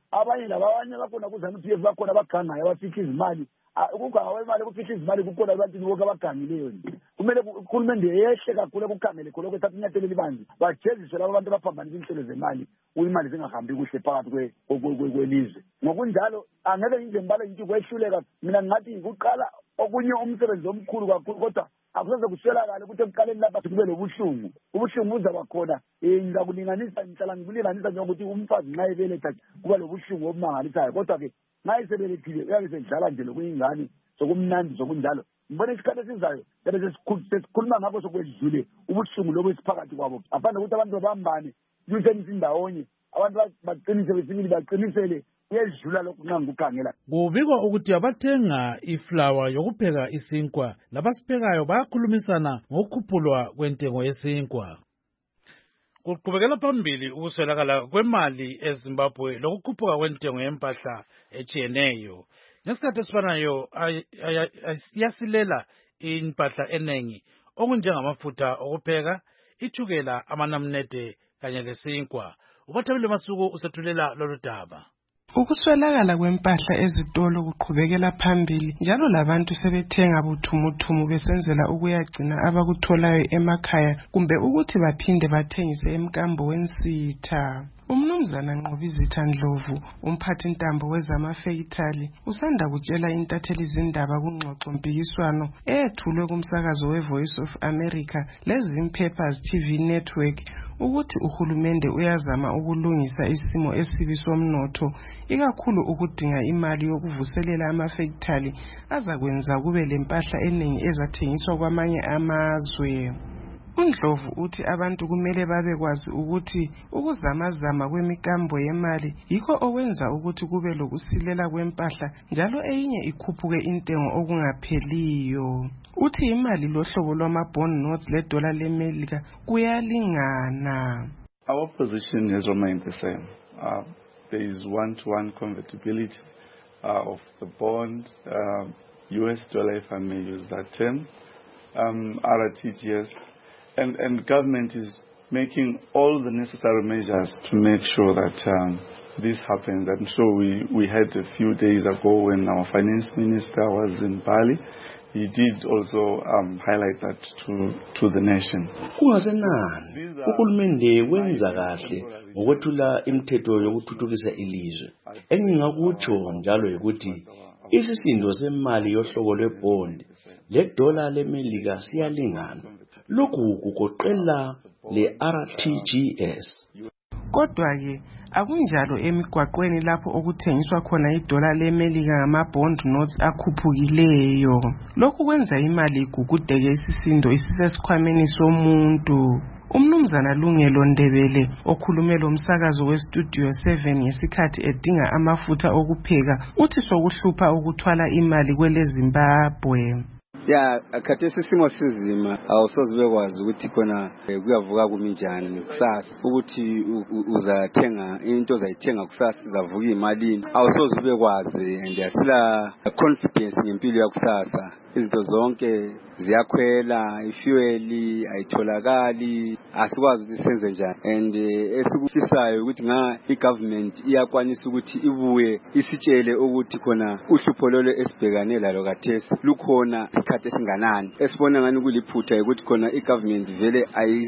abanye labanye bakhona ku-ZANU P F bakhona abagangayo abafihla izimali ukuganga kwemali ukufihla izimali kukhona ebantwini bonke abagangileyo nje kumele uhulumende yehle kakhulu ekukhangele khona kwethatha inyathelo elibanzi bajeziswe labo bantu abaphambanisa inhlelo zemali imali zingahambi kuhle phakathi kwelizwe ngokunjalo angeke ngize ngibale ngithi kwehluleka mina ngathi kuqala okunye umsebenzi omkhulu kakhulu kodwa akusenze kuswelakala ukuthi ekuqaleni lapha kube lobuhlungu ubuhlungu buzaba khona ngizakulinganisa ngihlala ngikulinganisa njengokuthi umfazi nxa ebeletha kuba lobuhlungu obumangalisayo kodwa-ke nxa esebelethile uyabe sedlala nje lokuyingane sokumnandi sokunjalo ngibona isikhathi esizayo yabe sesikhuluma ngakho sokwedlule ubuhlungu lobu esiphakathi kwabo afande ukuthi abantu babambane yusenisi ndawonye abantu baqinise besibili baqinisele uyedlula lokhu nxa ngikukhangela. Kubikwa ukuthi abathenga iflawa yokupheka isinkwa labasiphekayo bayakhulumisana ngokukhuphulwa kwentengo yesinkwa. Kuqhubekela phambili ukuswelakala kwemali eZimbabwe lokukhuphuka kwentengo yempahla etshiyeneyo. Ngesikhathi esifanayo iyasilela impahla enengi okunjengamafutha okupheka, ichukela, amanamunede kanye lesinkwa. Ubathabile Masuku usethulela lolu daba. Ukuswelakala kwempahla ezitolo kuqhubekela phambili njalo labantu sebethenga buthumuthumu besenzela ukuyagcina abakutholayo emakhaya kumbe ukuthi baphinde bathengise emkambo wensitha. Umnumzana Nqobizitha Ndlovu, umphathi ntambo wezamafekithali, usanda kutshela intatheli zindaba kungxoxo mpikiswano eyethulwe kumsakazo weVoice of America leZim Papers T V Network ukuthi uhulumende uyazama ukulungisa isimo esibi somnotho, ikakhulu ukudinga imali yokuvuselela amafekithali azakwenza kube lempahla eningi ezathengiswa kwamanye amazwe. uNdlovu uthi abantu kumele babekwazi ukuthi ukuzamazama kwemikambo yemali yikho okwenza ukuthi kube lokusilela kwempahla njalo eyinye ikhuphuke intengo okungapheliyo. Uthi imali lohlobo lwama-bond notes ledola leMelika kuyalingana. Our position has remained the same. Uh, there is one-to-one convertibility uh, of the bond, uh, U S dollar, if I may use that term, um, R T G S. And, and government is making all the necessary measures to make sure that um, this happens. I'm sure we, we had a few days ago when our finance minister was in Bali. He did also um, highlight that to, to the nation. Kungasenani uhulumende wenza kahle ngokwethula imithetho yokuthuthukisa ilizwe. Engingakutsho njalo ukuthi isisindo semali yohlobo lwebond ledola leMelika siyalingana. Lokhu kugoqela le R T G S. Kodwa-ke akunjalo emigwaqweni lapho okuthengiswa khona idola leMelika ngama-bond notes akhuphukileyo. Lokhu kwenza imali igugudeke isisindo isisesikhwameni somuntu. Umnumzana Lungelo Ndebele okhulume lo msakazo weStudio seven ngesikhathi edinga amafutha okupheka uthi sokuhlupha ukuthwala imali kwele Zimbabwe. Ya khathesi isimo sizima awusoze bekwazi ukuthi khona kuyavuka kuminjani kusasa ukuthi uzathenga into ozayithenga kusasa izavuka imalini awusoze bekwazi and yasila confidence ngempilo yakusasa. Izinto zonke ziyakhwela, ifuel ayitholakali, asikwazi ukuthi senze njani. And esikufisayo ukuthi nga igovernment iyakwanisa ukuthi ibuye isitshele ukuthi khona uhlupho lolo esibhekane lalo kathesi lukhona isikhathi esinganani. Esibona ngani kuliphutha ukuthi khona igovernment vele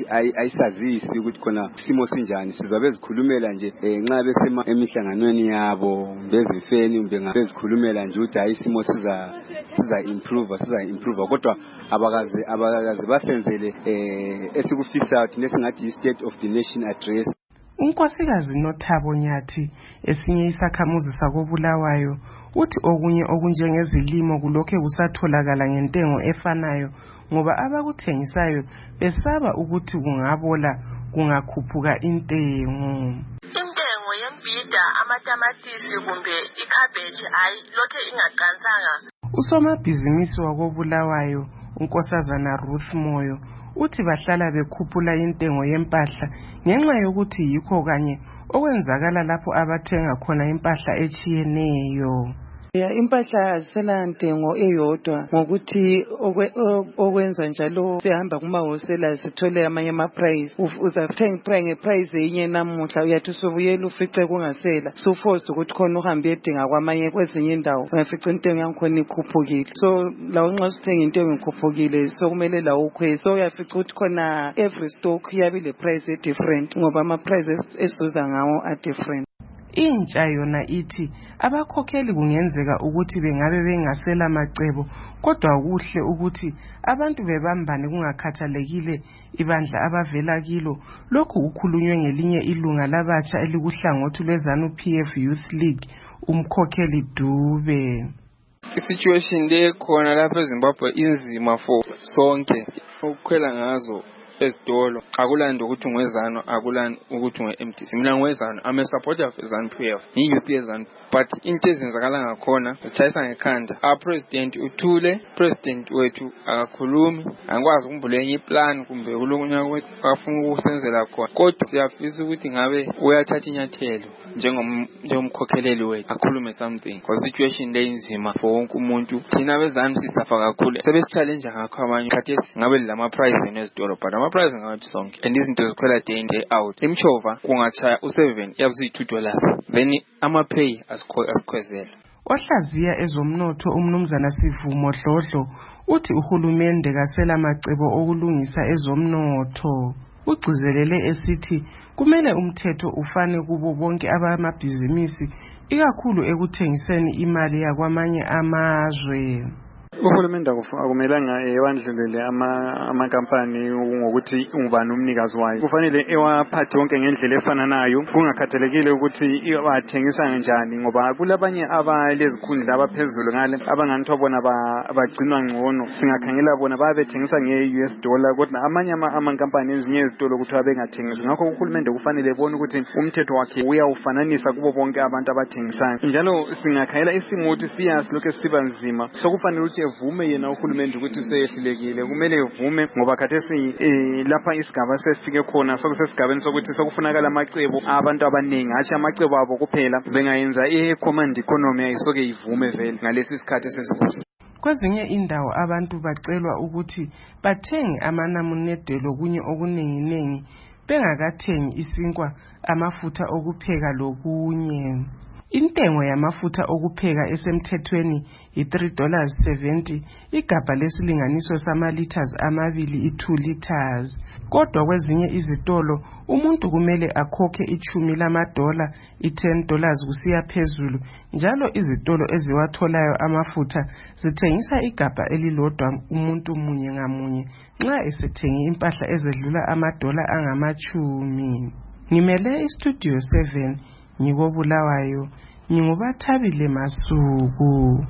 ayisazisi ukuthi khona isimo sinjani. Sizobe bezikhulumela nje nxa besema emihlanganweni yabo bezifeni mbe bezikhulumela nje ukuthi hayi isimo siza siza improve siza improve kodwa abakaze abakaze basenzele eh esikufisayo thina singathi i-state of the nation address. Unkosikazi Nothabo Nyathi esinye isakhamuzi sakobulawayo uthi okunye okunjengezilimo kulokho kusatholakala ngentengo efanayo ngoba abakuthengisayo besaba ukuthi kungabola kungakhuphuka intengo. Intengo yembida, amatamatisi kumbe ikhabeji ayi lokho ingaqansanga. Usomabhizinisi wakobulawayo unkosazana Ruth Moyo uthi bahlala bekhuphula intengo yempahla ngenxa yokuthi yikho kanye okwenzakala lapho abathenga khona impahla echiyeneyo. Ya impahla azisela ntengo eyodwa ngokuthi okwenza njalo sihamba kuma wholesalers sithole amanye ama price. Uzathenga price ngeprice enye namuhla uyathi usubuyela ufice kungasela. So forced ukuthi khona uhambe edinga kwamanye kwezinye indawo. Uyafica intengo yankhona ikhuphukile. So lawo nxa usithenga intengo ikhuphukile so kumele lawo ukhwe. So uyafica ukuthi khona every stock yabe le price different ngoba ama prices esuza ngawo are different. Intsha yona ithi abakhokheli kungenzeka ukuthi bengabe bengasela macebo kodwa kuhle ukuthi abantu bebambane kungakhathalekile ibandla abavela kilo. Lokhu ukhulunywe ngelinye ilunga labatsha elikuhlangothi lweZANU P F Youth League umkhokheli Dube. Situation le khona lapha eZimbabwe inzima for sonke ukukhwela ngazo esitolo akulandi ukuthi ungwezano akulandi ukuthi unge-M D C. Mina ngwezano I'm a supporter of ZANU P F i-youth yezano but into ezenzakala ngakhona utshayisa ngekhanda. Our president uthule, president wethu akakhulumi, angikwazi ukumbula enye iplan kumbe kulungunya kwethu afuna ukusenzela khona kodwa siyafisa ukuthi ngabe uyathatha inyathelo njengomkhokheleli wethu akhulume something because situation le inzima for wonke umuntu. Thina bezanu sisafa kakhulu sebesichallenge ngakho amanye khathesi ngabe lama price nezitolo but ama price ngathi sonke and izinto zikhwela day in day out. Imchova kungathaya u seven yabuzi two dollars then ama pay asikhwezela. Ohlaziya ezomnotho umnumzana Sivumo Dlodlo uthi uhulumende kasela macebo okulungisa ezomnotho. Ugcizelele esithi kumele umthetho ufane kubo bonke abamabhizinisi ikakhulu ekuthengiseni imali yakwamanye amazwe. Uhulumende akumelanga ewandlulele amakampani ngokuthi ungubani umnikazi wayo. Kufanele ewaphathe wonke ngendlela efananayo kungakhathalekile ukuthi bathengisa kanjani ngoba kulabanye abalezikhundla abaphezulu ngale abanganthi bona abagcinwa ngcono. Singakhangela bona babethengisa nge-U S dollar kodwa amanye amakampani ezinye ezitolo ukuthi abengathengisi. Ngakho uhulumende kufanele ebone ukuthi umthetho wakhe uyawufananisa kubo bonke abantu abathengisayo. Njalo singakhayela isimo ukuthi siyasi lokho siba nzima so kufanele ukuthi evume yena uhulumende ukuthi useyehlulekile. Kumele evume ngoba khathesi lapha isigaba sesifike khona sokusesigabeni sokuthi sokufunakala amacebo abantu abaningi hathi amacebo abo kuphela bengayenza i-command economy ayisoke ivume vele ngalesi sikhathi sesikuso. Kwezinye indawo abantu bacelwa ukuthi bathenge amanamunedelo kunye okuningi bengakathengi isinkwa amafutha okupheka lokunye. Intengo yamafutha okupheka esemthethweni i-three dollars seventy, igabha lesilinganiso sama liters amabili i-two liters. Kodwa kwezinye izitolo umuntu kumele akhokhe ichumi lamadola i-ten dollars kusiya phezulu. Njalo izitolo eziwatholayo amafutha zithengisa igabha elilodwa umuntu munye ngamunye nxa esethenge impahla ezedlula amadola angamachumi. Ngimele istudio seven ngikobulawayo ngingubathabile Masuku.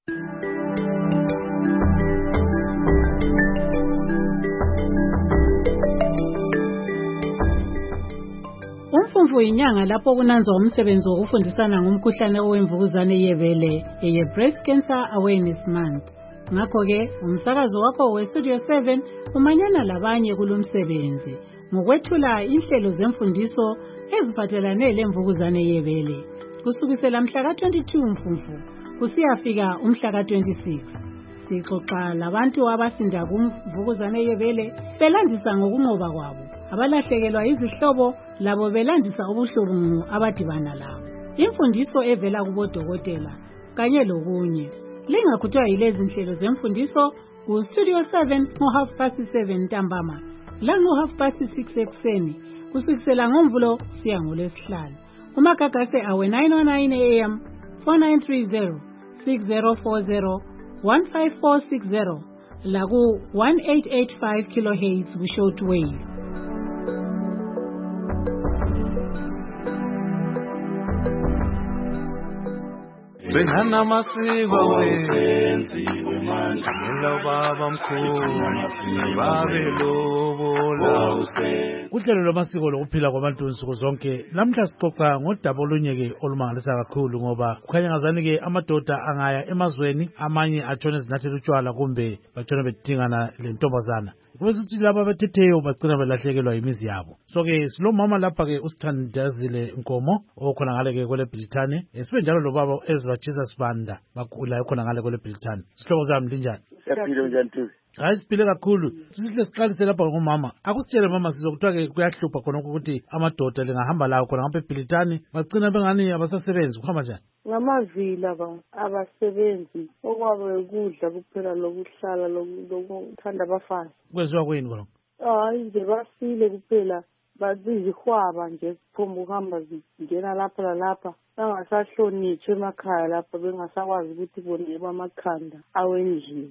Umfumfu inyanga lapho kunanzwa umsebenzi wokufundisana ngomkhuhlane owemvukuzane yebele eye Breast Cancer Awareness Month. Ngakho ke umsakazo wakho we Studio seven umanyana labanye kulomsebenzi ngokwethula inhlelo zemfundiso eziphathelane lemvukuzane yebele kusukisela mhla ka twenty-two Mfumfu kusiyafika umhla ka twenty-six. Sixoxa labantu abasinda kumvukuzane yebele belandisa ngokunqoba kwabo, abalahlekelwa izihlobo labo belandisa ubuhlungu abadibana labo. Imfundiso evela kubodokotela kanye lokunye. Lingakhuthwa yilezi inhlelo zemfundiso ku Studio seven ngo half past seven ntambama la ngo half past six ekuseni kusukisela ngomvulo siya ngolwesihlanu. Umagagase awe nine oh nine A M, four nine three zero, six zero four zero, one five four six zero laku one eight eight five kilohertz ku shortwave. Behana masiko wenzi wemandla ngelo baba mkhulu babe lobola. Uhlelo lwamasiko lokuphila kwabantu insuku zonke namhla sixoxa ngodaba olunyeke olumangalisa kakhulu ngoba kukhanya ngazani ke amadoda angaya emazweni amanye atshone zinathela utshwala kumbe batshone bedingana lentombazana kubese ukuthi laba abathetheyo bagcina belahlekelwa imizi yabo. So ke silomama lapha ke uSithandazile Nkomo okhona ngale ke kwele Bhilithane, sibe njalo lobaba Ezra Jesus Banda bakhula khona ngale kwele Bhilithane. Sihlobo zami linjani? Siyaphila njani Thusi? Hayi siphile kakhulu. Sihle siqalise lapha ngomama. Akusitshele mama sizokuthiwa ke kuyahlupha khona ukuthi amadoda lengahamba lawo khona ngapha eBhilithane bagcina bengani abasasebenzi kuhamba njani? Ngamavila ba abasebenzi okwabe ukudla kuphela lokuhlala lokuthanda abafazi. Kwenziwa kuyini khona? Hayi nje basile kuphela bazizihwaba nje siphomba ukuhamba zingena lapha lalapha bangasahlonitshwe emakhaya lapha bengasakwazi ukuthi bonke amakhanda awendlini.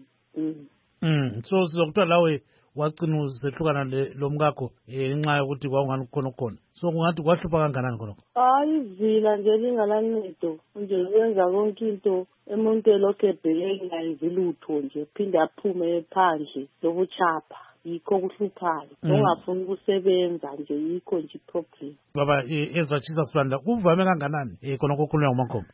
Mm so sizokuthiwa lawe wagcina usehlukana lomkakho ngenxa yokuthi kwawungani khona khona. So kungathi kwahlupha kanganani khona? Hayi ivila nje lingalancedo nje kwenza konke into emuntu elokhu ebheke ngayenzi lutho nje phinde aphume phandle lokuchapha. Yikho kuhluphayo ungafuni ukusebenza nje yikho nje problem. Baba Ezra Jesus Banda kuvame kanganani eh khona kokhulunywa ngomakho?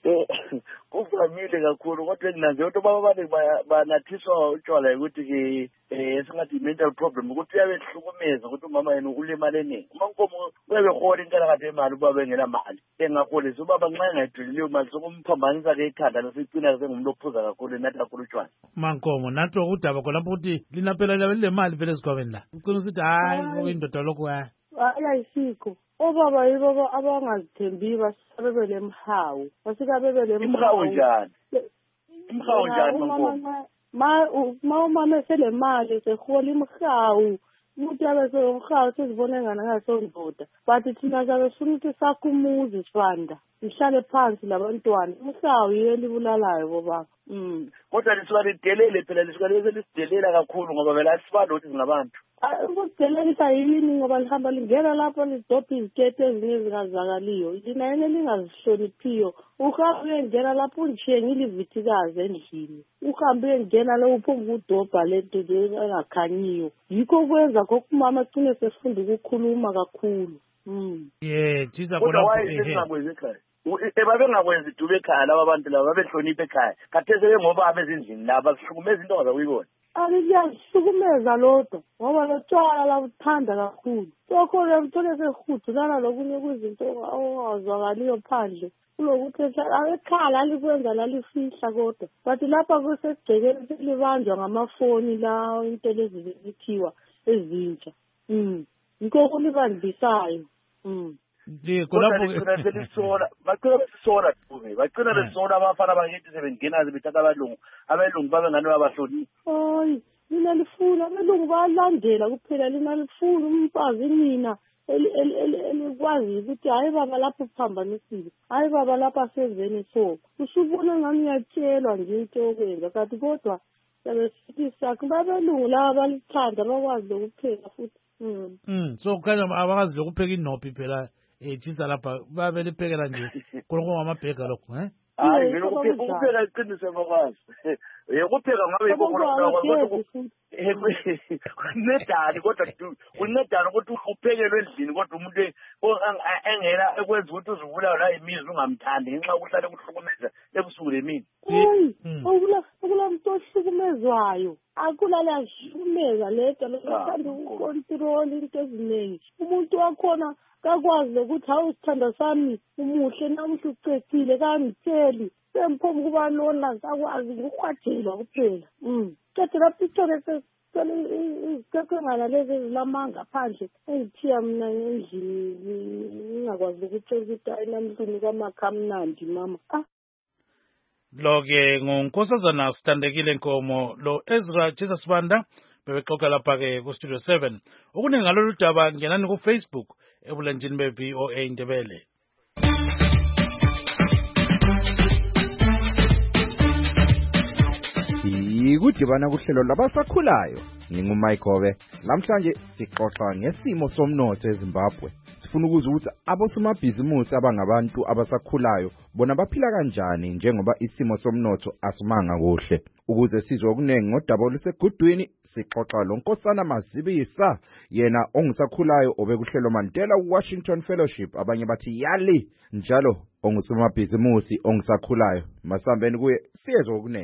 Kuvamile kakhulu kodwa nginanze ukuthi baba bane banathiswa utshwala ukuthi ke esingathi mental problem ukuthi uyabehlukumeza ukuthi umama yena ulimala eningi. Umankomo uyabehola inkala kade imali ubaba engena mali engakholisa ubaba nxa engayidulile imali sokumphambanisa ke ikhanda lasicina sengumntu ophuza kakhulu nathi kakhulu utshwala. Mankomo nathi okudaba khona lapho ukuthi lina phela le mali phela esikwabeni la ucina usithi hayi ngokwindoda lokho hayi ayayisiko obaba yibo abangazithembi basabebele emhawu basika bebele emhawu njani emhawu njani mankomo ma ma umama selemali sehola imhawu umuntu yabe somhawu sizibone ngana ngasondoda bathi thina zabe sifuna ukuthi sakho umuzi sifanda ihlale phansi labantwana umhawu yeli bulalayo bobaba. Mm kodwa lisuka lidelele phela lisuka lesidelela kakhulu ngoba vela asifani ukuthi singabantu. Ukudelelisa yini ngoba lihamba lingena lapho lidopha izikete ezinye ezingazakaliyo lina yena lingazihloniphiyo uhambe uyengena lapho unjhiye ngilivithikazi endlini uhambe uyengena lo uphumba udobha lento engakhanyiyo yikho kwenza kokumama agcine sefunda ukukhuluma kakhulu. Mm yeah jiza khona ehe ebabengakwenzi idube ekhaya laba bantu laba babehlonipha ekhaya kathese bengoba abezindlini laba kuhlukumeza into ngazakuyibona. Aliyahlukumeza lodwa ngoba lotshwala labuthanda kakhulu sokho lemthole sehudulana lokunye kuzinto ongazwakaliyo phandle kulokuthi ekhala likwenza lalifihla kodwa bathi lapha kusesigcekeni selibanjwa ngamafoni la into lezi zithiwa ezintsha. Mm yikho kulibandisayo. Mm kodwa ligcina selisola bagcina besisola dume bagcina besola abafana bakithi sebengena sebethatha abalungu abelungu babe ngani babahloni. Hayi mina lifuna abelungu balandela kuphela lina lifuna umfazi mina elikwazi ukuthi hayi baba lapho uphambanisile hayi baba lapha sezeni so usubona ngani yatshelwa nje into yokwenza kanti kodwa sebesithi sakho babelungu laba balithanda bakwazi ukupheka futhi. Mm mm so kukhanya abakazi lokupheka inophi phela ejisa lapha babeliphekela nje khona amabhega lokho eh hayi mina ukupheka iqiniso bakwazi ukupheka ngabe yikho khona kunedani kodwa kunedani ukuthi uphekelwe endlini kodwa umuntu engena ekwenza ukuthi uzubulawa la imizi ungamthandi ngenxa yokuhlale kuhlukumeza ebusuku lemini. Hayi okula okula muntu ohlukumezwayo akulala ahlukumeza ledwa lokuthanda ukontrol into eziningi umuntu wakhona kakwazi ukuthi hawu sithanda sami umuhle namuhla ucecile kangitheli semphoma kuba lona akwazi ukukhwathela kuphela. Mm kodwa lapho ithole sesicela izikekengana lezi ezilamanga phandle engithiya mina endlini ngingakwazi ukucela ukuthi ayinamhluni kamakhamnandi mama. Ah lo-ke ngunkosazana Sithandekile Nkomo lo Ezra Jesus Banda bebexoxa lapha ke ku Studio seven okuningi ngalolu daba ngenani ku Facebook ebulenjini be V O A Ndebele. Yikudibana kuhlelo labasakhulayo nginguMayigobe namhlanje sixoxa ngesimo somnotho eZimbabwe sifuna ukuzwa ukuthi abosomabhizimusi abangabantu abasakhulayo bona baphila kanjani njengoba isimo somnotho asimanga kuhle ukuze sizwe okunengi ngodaba olusegudwini sixoxa lo Nkosana Mazibisa yena ongusakhulayo obekuhlelo Mandela Washington Fellowship abanye bathi yali njalo ongusomabhizimusi ongusakhulayo masambeni kuye siyezwe okunengi.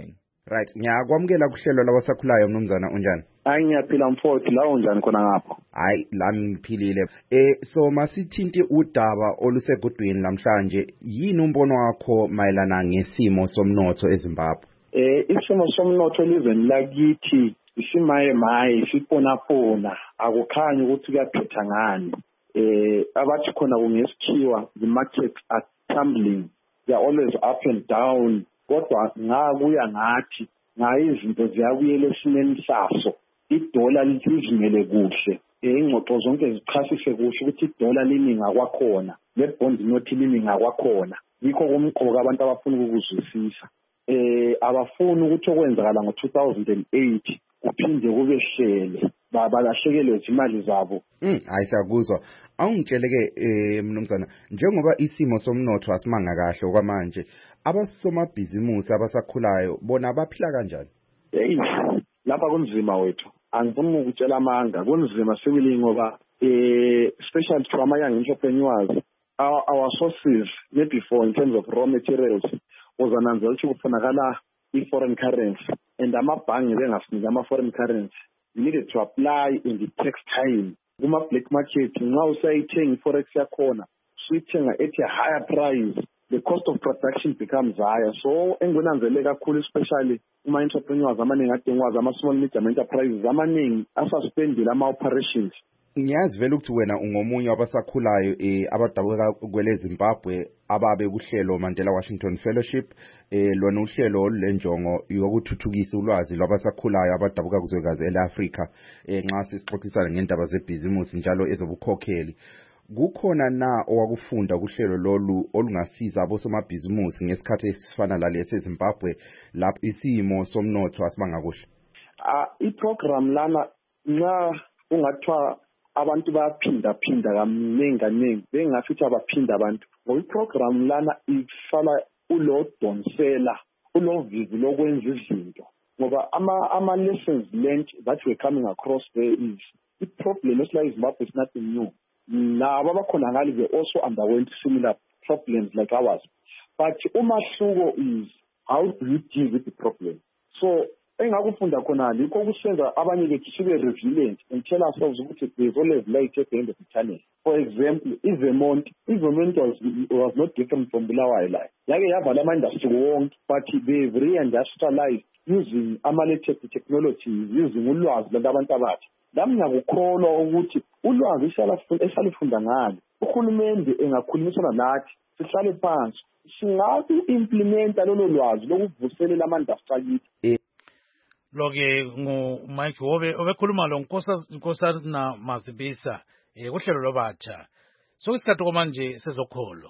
Right, ngiyakwamukela kuhlelo labasakhulayo mnumzana unjani? Hayi ngiyaphila mfowethu, la unjani khona ngapho? Hayi lami ngiphilile. Eh so masithinte udaba olusegudwini namhlanje, yini umbono wakho mayelana ngesimo somnotho eZimbabwe? Eh isimo somnotho elizweni lakithi isimaye maye siponapona, akukhanyi ukuthi kuyaphetha ngani. Eh abathi khona kungesikhiwa the markets are tumbling, they are always up and down. Kodwa ngakuya ngathi ngayi izinto ziyabuyela esimeni saso, idola lizimele kuhle, ingxoxo zonke zichasise kuhle ukuthi idola lininga kwakhona, le bond note lininga kwakhona. Yikho kumqoka abantu abafuna ukuzwisisa. Eh abafuni ukuthi okwenzakala ngo two thousand eight kuphinde kube hlele, babalahlekelwe izimali zabo. Mm, ayisakuzwa. Awungitsheleke eh mnumzana, njengoba isimo somnotho asimanga kahle okwamanje, abasomabhizimusi abasakhulayo bona baphila kanjani? Hey, lapha kunzima wethu. Angifuni ukutshela amanga, kunzima sibili ngoba eh especially to ama young entrepreneurs, our, our sources maybe for in terms of raw materials uzananzela ukuthi kufunakala i-foreign currency, and amabhangi bengasiniki ama-foreign currency. You needed to apply in the tax time. Kuma black market, nxa usayithenga i-forex yakhona, suyithenga at a higher price, the cost of production becomes higher. So engunanzele kakhulu especially uma entrepreneurs amaningi adengwazi, ama small medium enterprises amaningi asuspendile ama operations. Ngiyazi vele ukuthi wena ungomunye wabasakhulayo eh abadabuka kwele Zimbabwe ababe kuhlelo Mandela Washington Fellowship, eh lona uhlelo olulenjongo yokuthuthukisa ulwazi lwabasakhulayo abadabuka kuzwekazi eLafrika, eh nxa sisixoxisana ngendaba zebhizimusi njalo ezobukhokheli. Kukhona na owakufunda kuhlelo lolu olungasiza abosomabhizimusi ngesikhathi esifana lalesi eZimbabwe lapho isimo somnotho asimanga kuhle? Ah iprogram lana nxa ungathwa abantu bayaphinda phinda kaningi kaningi, bengafithi abaphinda abantu ngoba iprogram lana ifala ulodonsela ulovizi lokwenza izinto, ngoba ama ama lessons learned that were coming across there is the problem is like Zimbabwe is nothing new. Laba bakhona ngale they also underwent similar problems like ours, but umahluko is how do you deal with the problem. So engakufunda khona likho kusenza abanye bethu sibe resilient and tell ourselves ukuthi there is always light at the end of the tunnel. For example, if Vermont, if Vermont was, was not different from Bulawayo, yake yavala ama-industry wonke, but they've re-industrialized using ama-latest technologies, using ulwazi lwabantu abathi. Lami ngiyakukholwa ukuthi ulwazi esalifunda ngalo, uhulumende engakhulumisana nathi, sihlale phansi, singathi implementa lolo lwazi lokuvuselela ama-industry akithi. Loke ngu Mike Hobe obekhuluma lo Nkosazana na Mazibisa eh kuhlelo lobatsha. So isikhathi komanje sezokholo.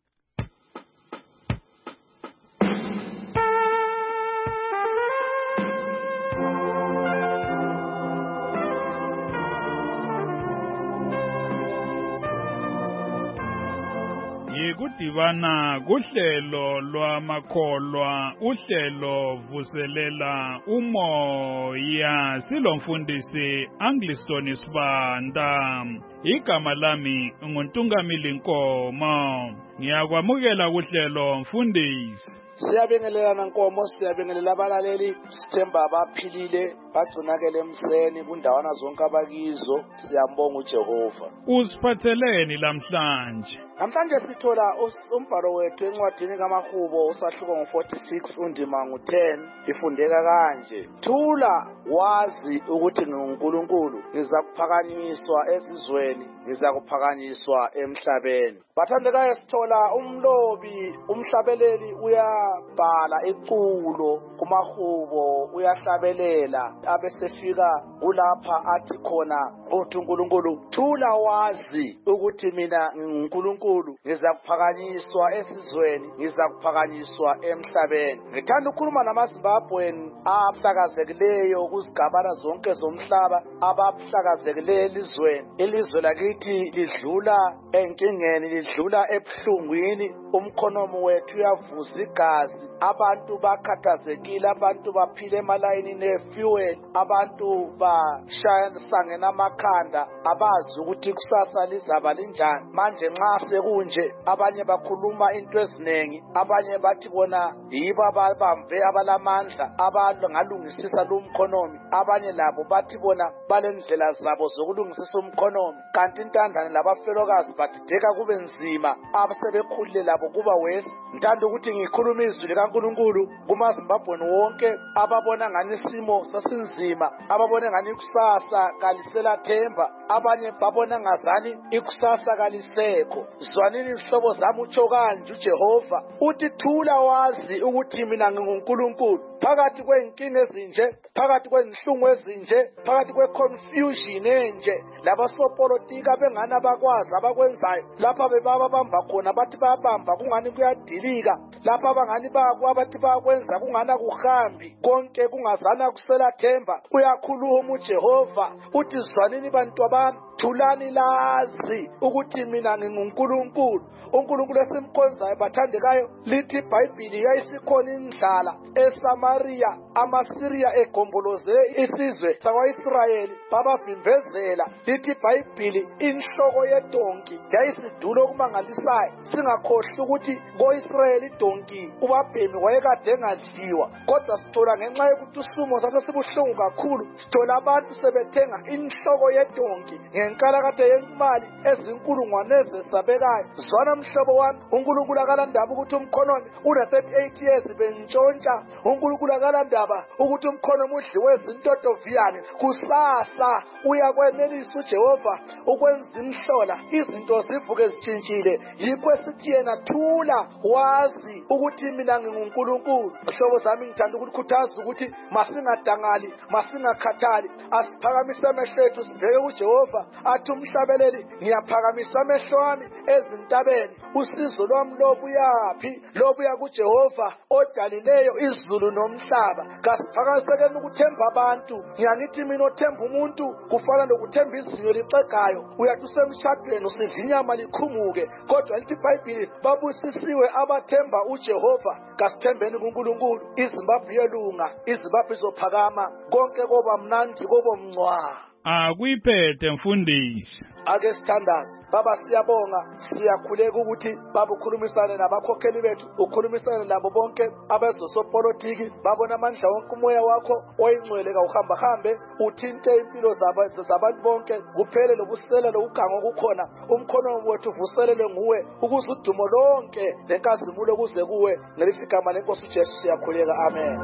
Kudibana kuhlelo lwamakholwa, uhlelo vuselela umoya, silomfundisi Angliston Sibanda. Igama lami nguNtungamili Nkomo. Ngiyakwamukela kuhlelo mfundisi. Siyabingelelana Nkomo, siyabingelela abalaleli, sithemba abaphilile bagcinakele emseni kundawana zonke abakizo. Siyambonga uJehova. Usiphatheleni lamhlanje? Namhlanje sithola umbhalo wethu encwadini kaMahubo usahluko ngo forty-six undima ngo ten, ifundeka kanje: Thula wazi ukuthi nguNkulunkulu, ngizakuphakanyiswa esizweni, ngizakuphakanyiswa emhlabeni. Bathandekayo, sithola umlobi umhlabeleli uyabhala iculo kuMahubo, uyahlabelela abesefika kulapha athi khona uthi uNkulunkulu, thula wazi ukuthi mina nguNkulunkulu, ngizakuphakanyiswa esizweni, ngizakuphakanyiswa emhlabeni. Ngithanda ukukhuluma namaZimbabweni ahlakazekileyo kuzigabana zonke zomhlaba, abahlakazekileyo elizweni. Ilizwe lakithi lidlula enkingeni, lidlula ebuhlungwini, umkhonomo wethu uyavuza igazi, abantu bakhathazekile, abantu baphila emalayini nefuel. ezikolweni abantu bashayisana amakhanda abazi ukuthi kusasa lizaba linjani. Manje nxa sekunje abanye bakhuluma into eziningi, abanye bathi bona yibo ababambe abalamandla abangalungisisa lo mkhonomi, abanye labo bathi bona balendlela zabo zokulungisisa umkhonomi. Kanti intandane labafelokazi badideka kube nzima, abasebekhulile labo kuba wesi. Ngithanda ukuthi ngikhuluma izwi likaNkulunkulu kumaZimbabweni wonke ababona ngani isimo sasinzima, ababona ngani ikusasa kalisela themba, abanye babona ngazani ikusasa kalisekho. Zwanini izihlobo zami utsho kanje uJehova, uthi thula wazi ukuthi mina nginguNkulunkulu. Phakathi kwenkinga ezinje, phakathi kwenhlungu ezinje, phakathi kweconfusion enje, labasopolitika bengani abakwazi abakwenzayo, lapha bebaba bamba khona bathi bayabamba kungani kuyadilika, lapha abangani bakwa bathi bayakwenza kungana kuhambi, konke kungazana kusela themba. Uyakhuluma uJehova, uthi zwanini bantu bami, thulani lazi ukuthi mina nginguNkulunkulu. uNkulunkulu esimkhonzayo bathandekayo, lithi iBhayibhili yayisikhona indlala eSamaria, amaSiriya egomboloze isizwe sakwa-Israyeli babavimbezela. Lithi iBhayibhili inhloko yedonki yayisidulo okumangalisayo. Singakhohlwa ukuthi ko-Israyeli idonki ubabhemi wayekade engadliwa, kodwa sithola ngenxa yokuthi usimo sasesibuhlungu kakhulu, sithola abantu sebethenga inhloko yedonki ngenkalakade yemali ezinkulungwane ezesabekayo. Zwana mhlobo wami, uNkulunkulu akalandaba ukuthi umkhonomi una thirty-eight years bentshontsha. uNkulunkulu akalandaba ukuthi umkhonomi udliwe zintotoviyane. Kusasa uyakwenelisa uJehova ukwenza imhlola, izinto zivuke zitshintshile. Yikho esithi yena thula wazi ukuthi mina nginguNkulunkulu. Mhlobo zami, ngithanda ukukhuthaza ukuthi masingadangali, masingakhathali, asiphakamise amehlo ethu sibheke uJehova. Athi umhlabeleli, ngiyaphakamisa amehlo ami ezintabeni, usizo lwami lobuyaphi? Lobuya kuJehova odalileyo izulu nomhlaba. Kasiphakamisekeni ukuthemba abantu. Ngiyangithi mina othemba umuntu kufana nokuthemba izinyo lixegayo. Uyathi usemshadweni usidla inyama likhumuke, kodwa lithi iBhayibhili babusisiwe abathemba uJehova. Kasithembeni kuNkulunkulu, iZimbabwe iyelunga, iZimbabwe izophakama, konke koba mnandi koba mncwa. Akuyiphethe mfundisi. Ake sithandaze. Baba, siyabonga, siyakhuleka ukuthi baba ukhulumisane nabakhokheli bethu, ukhulumisane nabo bonke abezosopolitiki, babona amandla wonke umoya wakho oyingcwele kawuhamba hambe, uthinte impilo zabantu bonke, kuphele lobusela lokugango kukhona, umkhono wethu uvuselele nguwe, ukuze udumo lonke lenkazimulo kuze kuwe, ngelithi igama lenkosi uJesu siyakhuleka. Amen.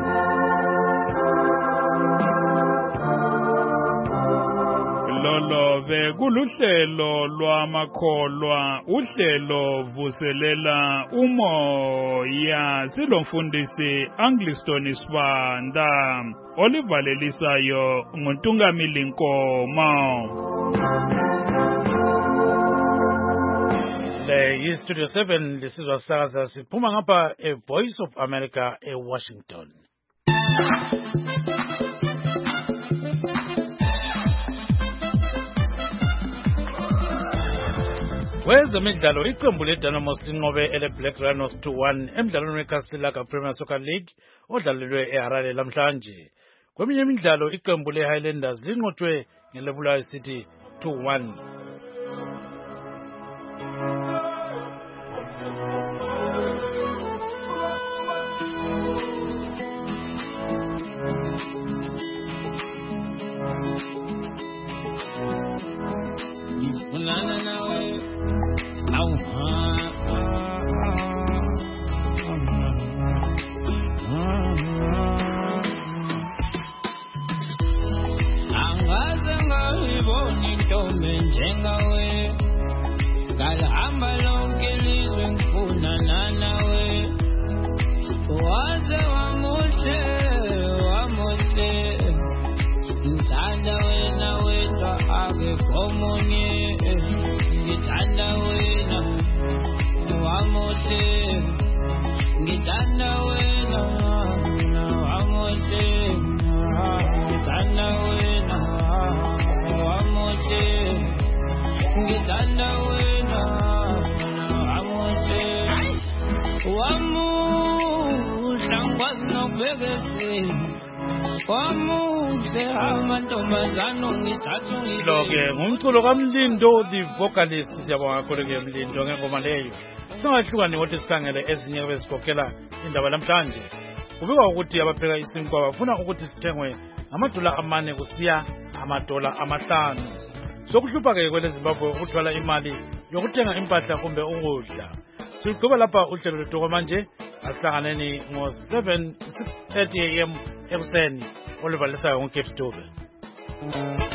Lolo ve kuluhlelo lwamakholwa, uhlelo vuselela umoya, silomfundisi Angliston Sibanda, olivalelisayo nguNtungamili Nkomo. Le yiStudio seven lisizwa sakaza siphuma ngapha e Voice of America e Washington. Kwezemidlalo, iqembu leDynamos linqobe ele Black Rhinos two one emdlalweni weCastelaka Premier Soccer League odlalelwe eHarare lamhlanje. Kweminye imidlalo, iqembu leHighlanders linqotshwe ngeLebulayi City two one. Wamu lo-ke ngumculo kaMlindo the vocalist. Siyabonga kakhulu-ke Mlindo ngengoma leyo. Singahlukani ngokuthi sikhangele ezinye besikhokhela indaba namhlanje. Kubikwa ukuthi abapheka isinkwa bafuna ukuthi sithengwe amadola amane kusiya amadola amahlanu. Sokuhlupha-ke kwele Zimbabwe ukuthwala imali yokuthenga impahla kumbe ukudla. Sigqiba lapha uhlelo lwethu manje. Asihlanganeni ngo seven six thirty a m ekuseni oluvalisayo ngoCape Stone.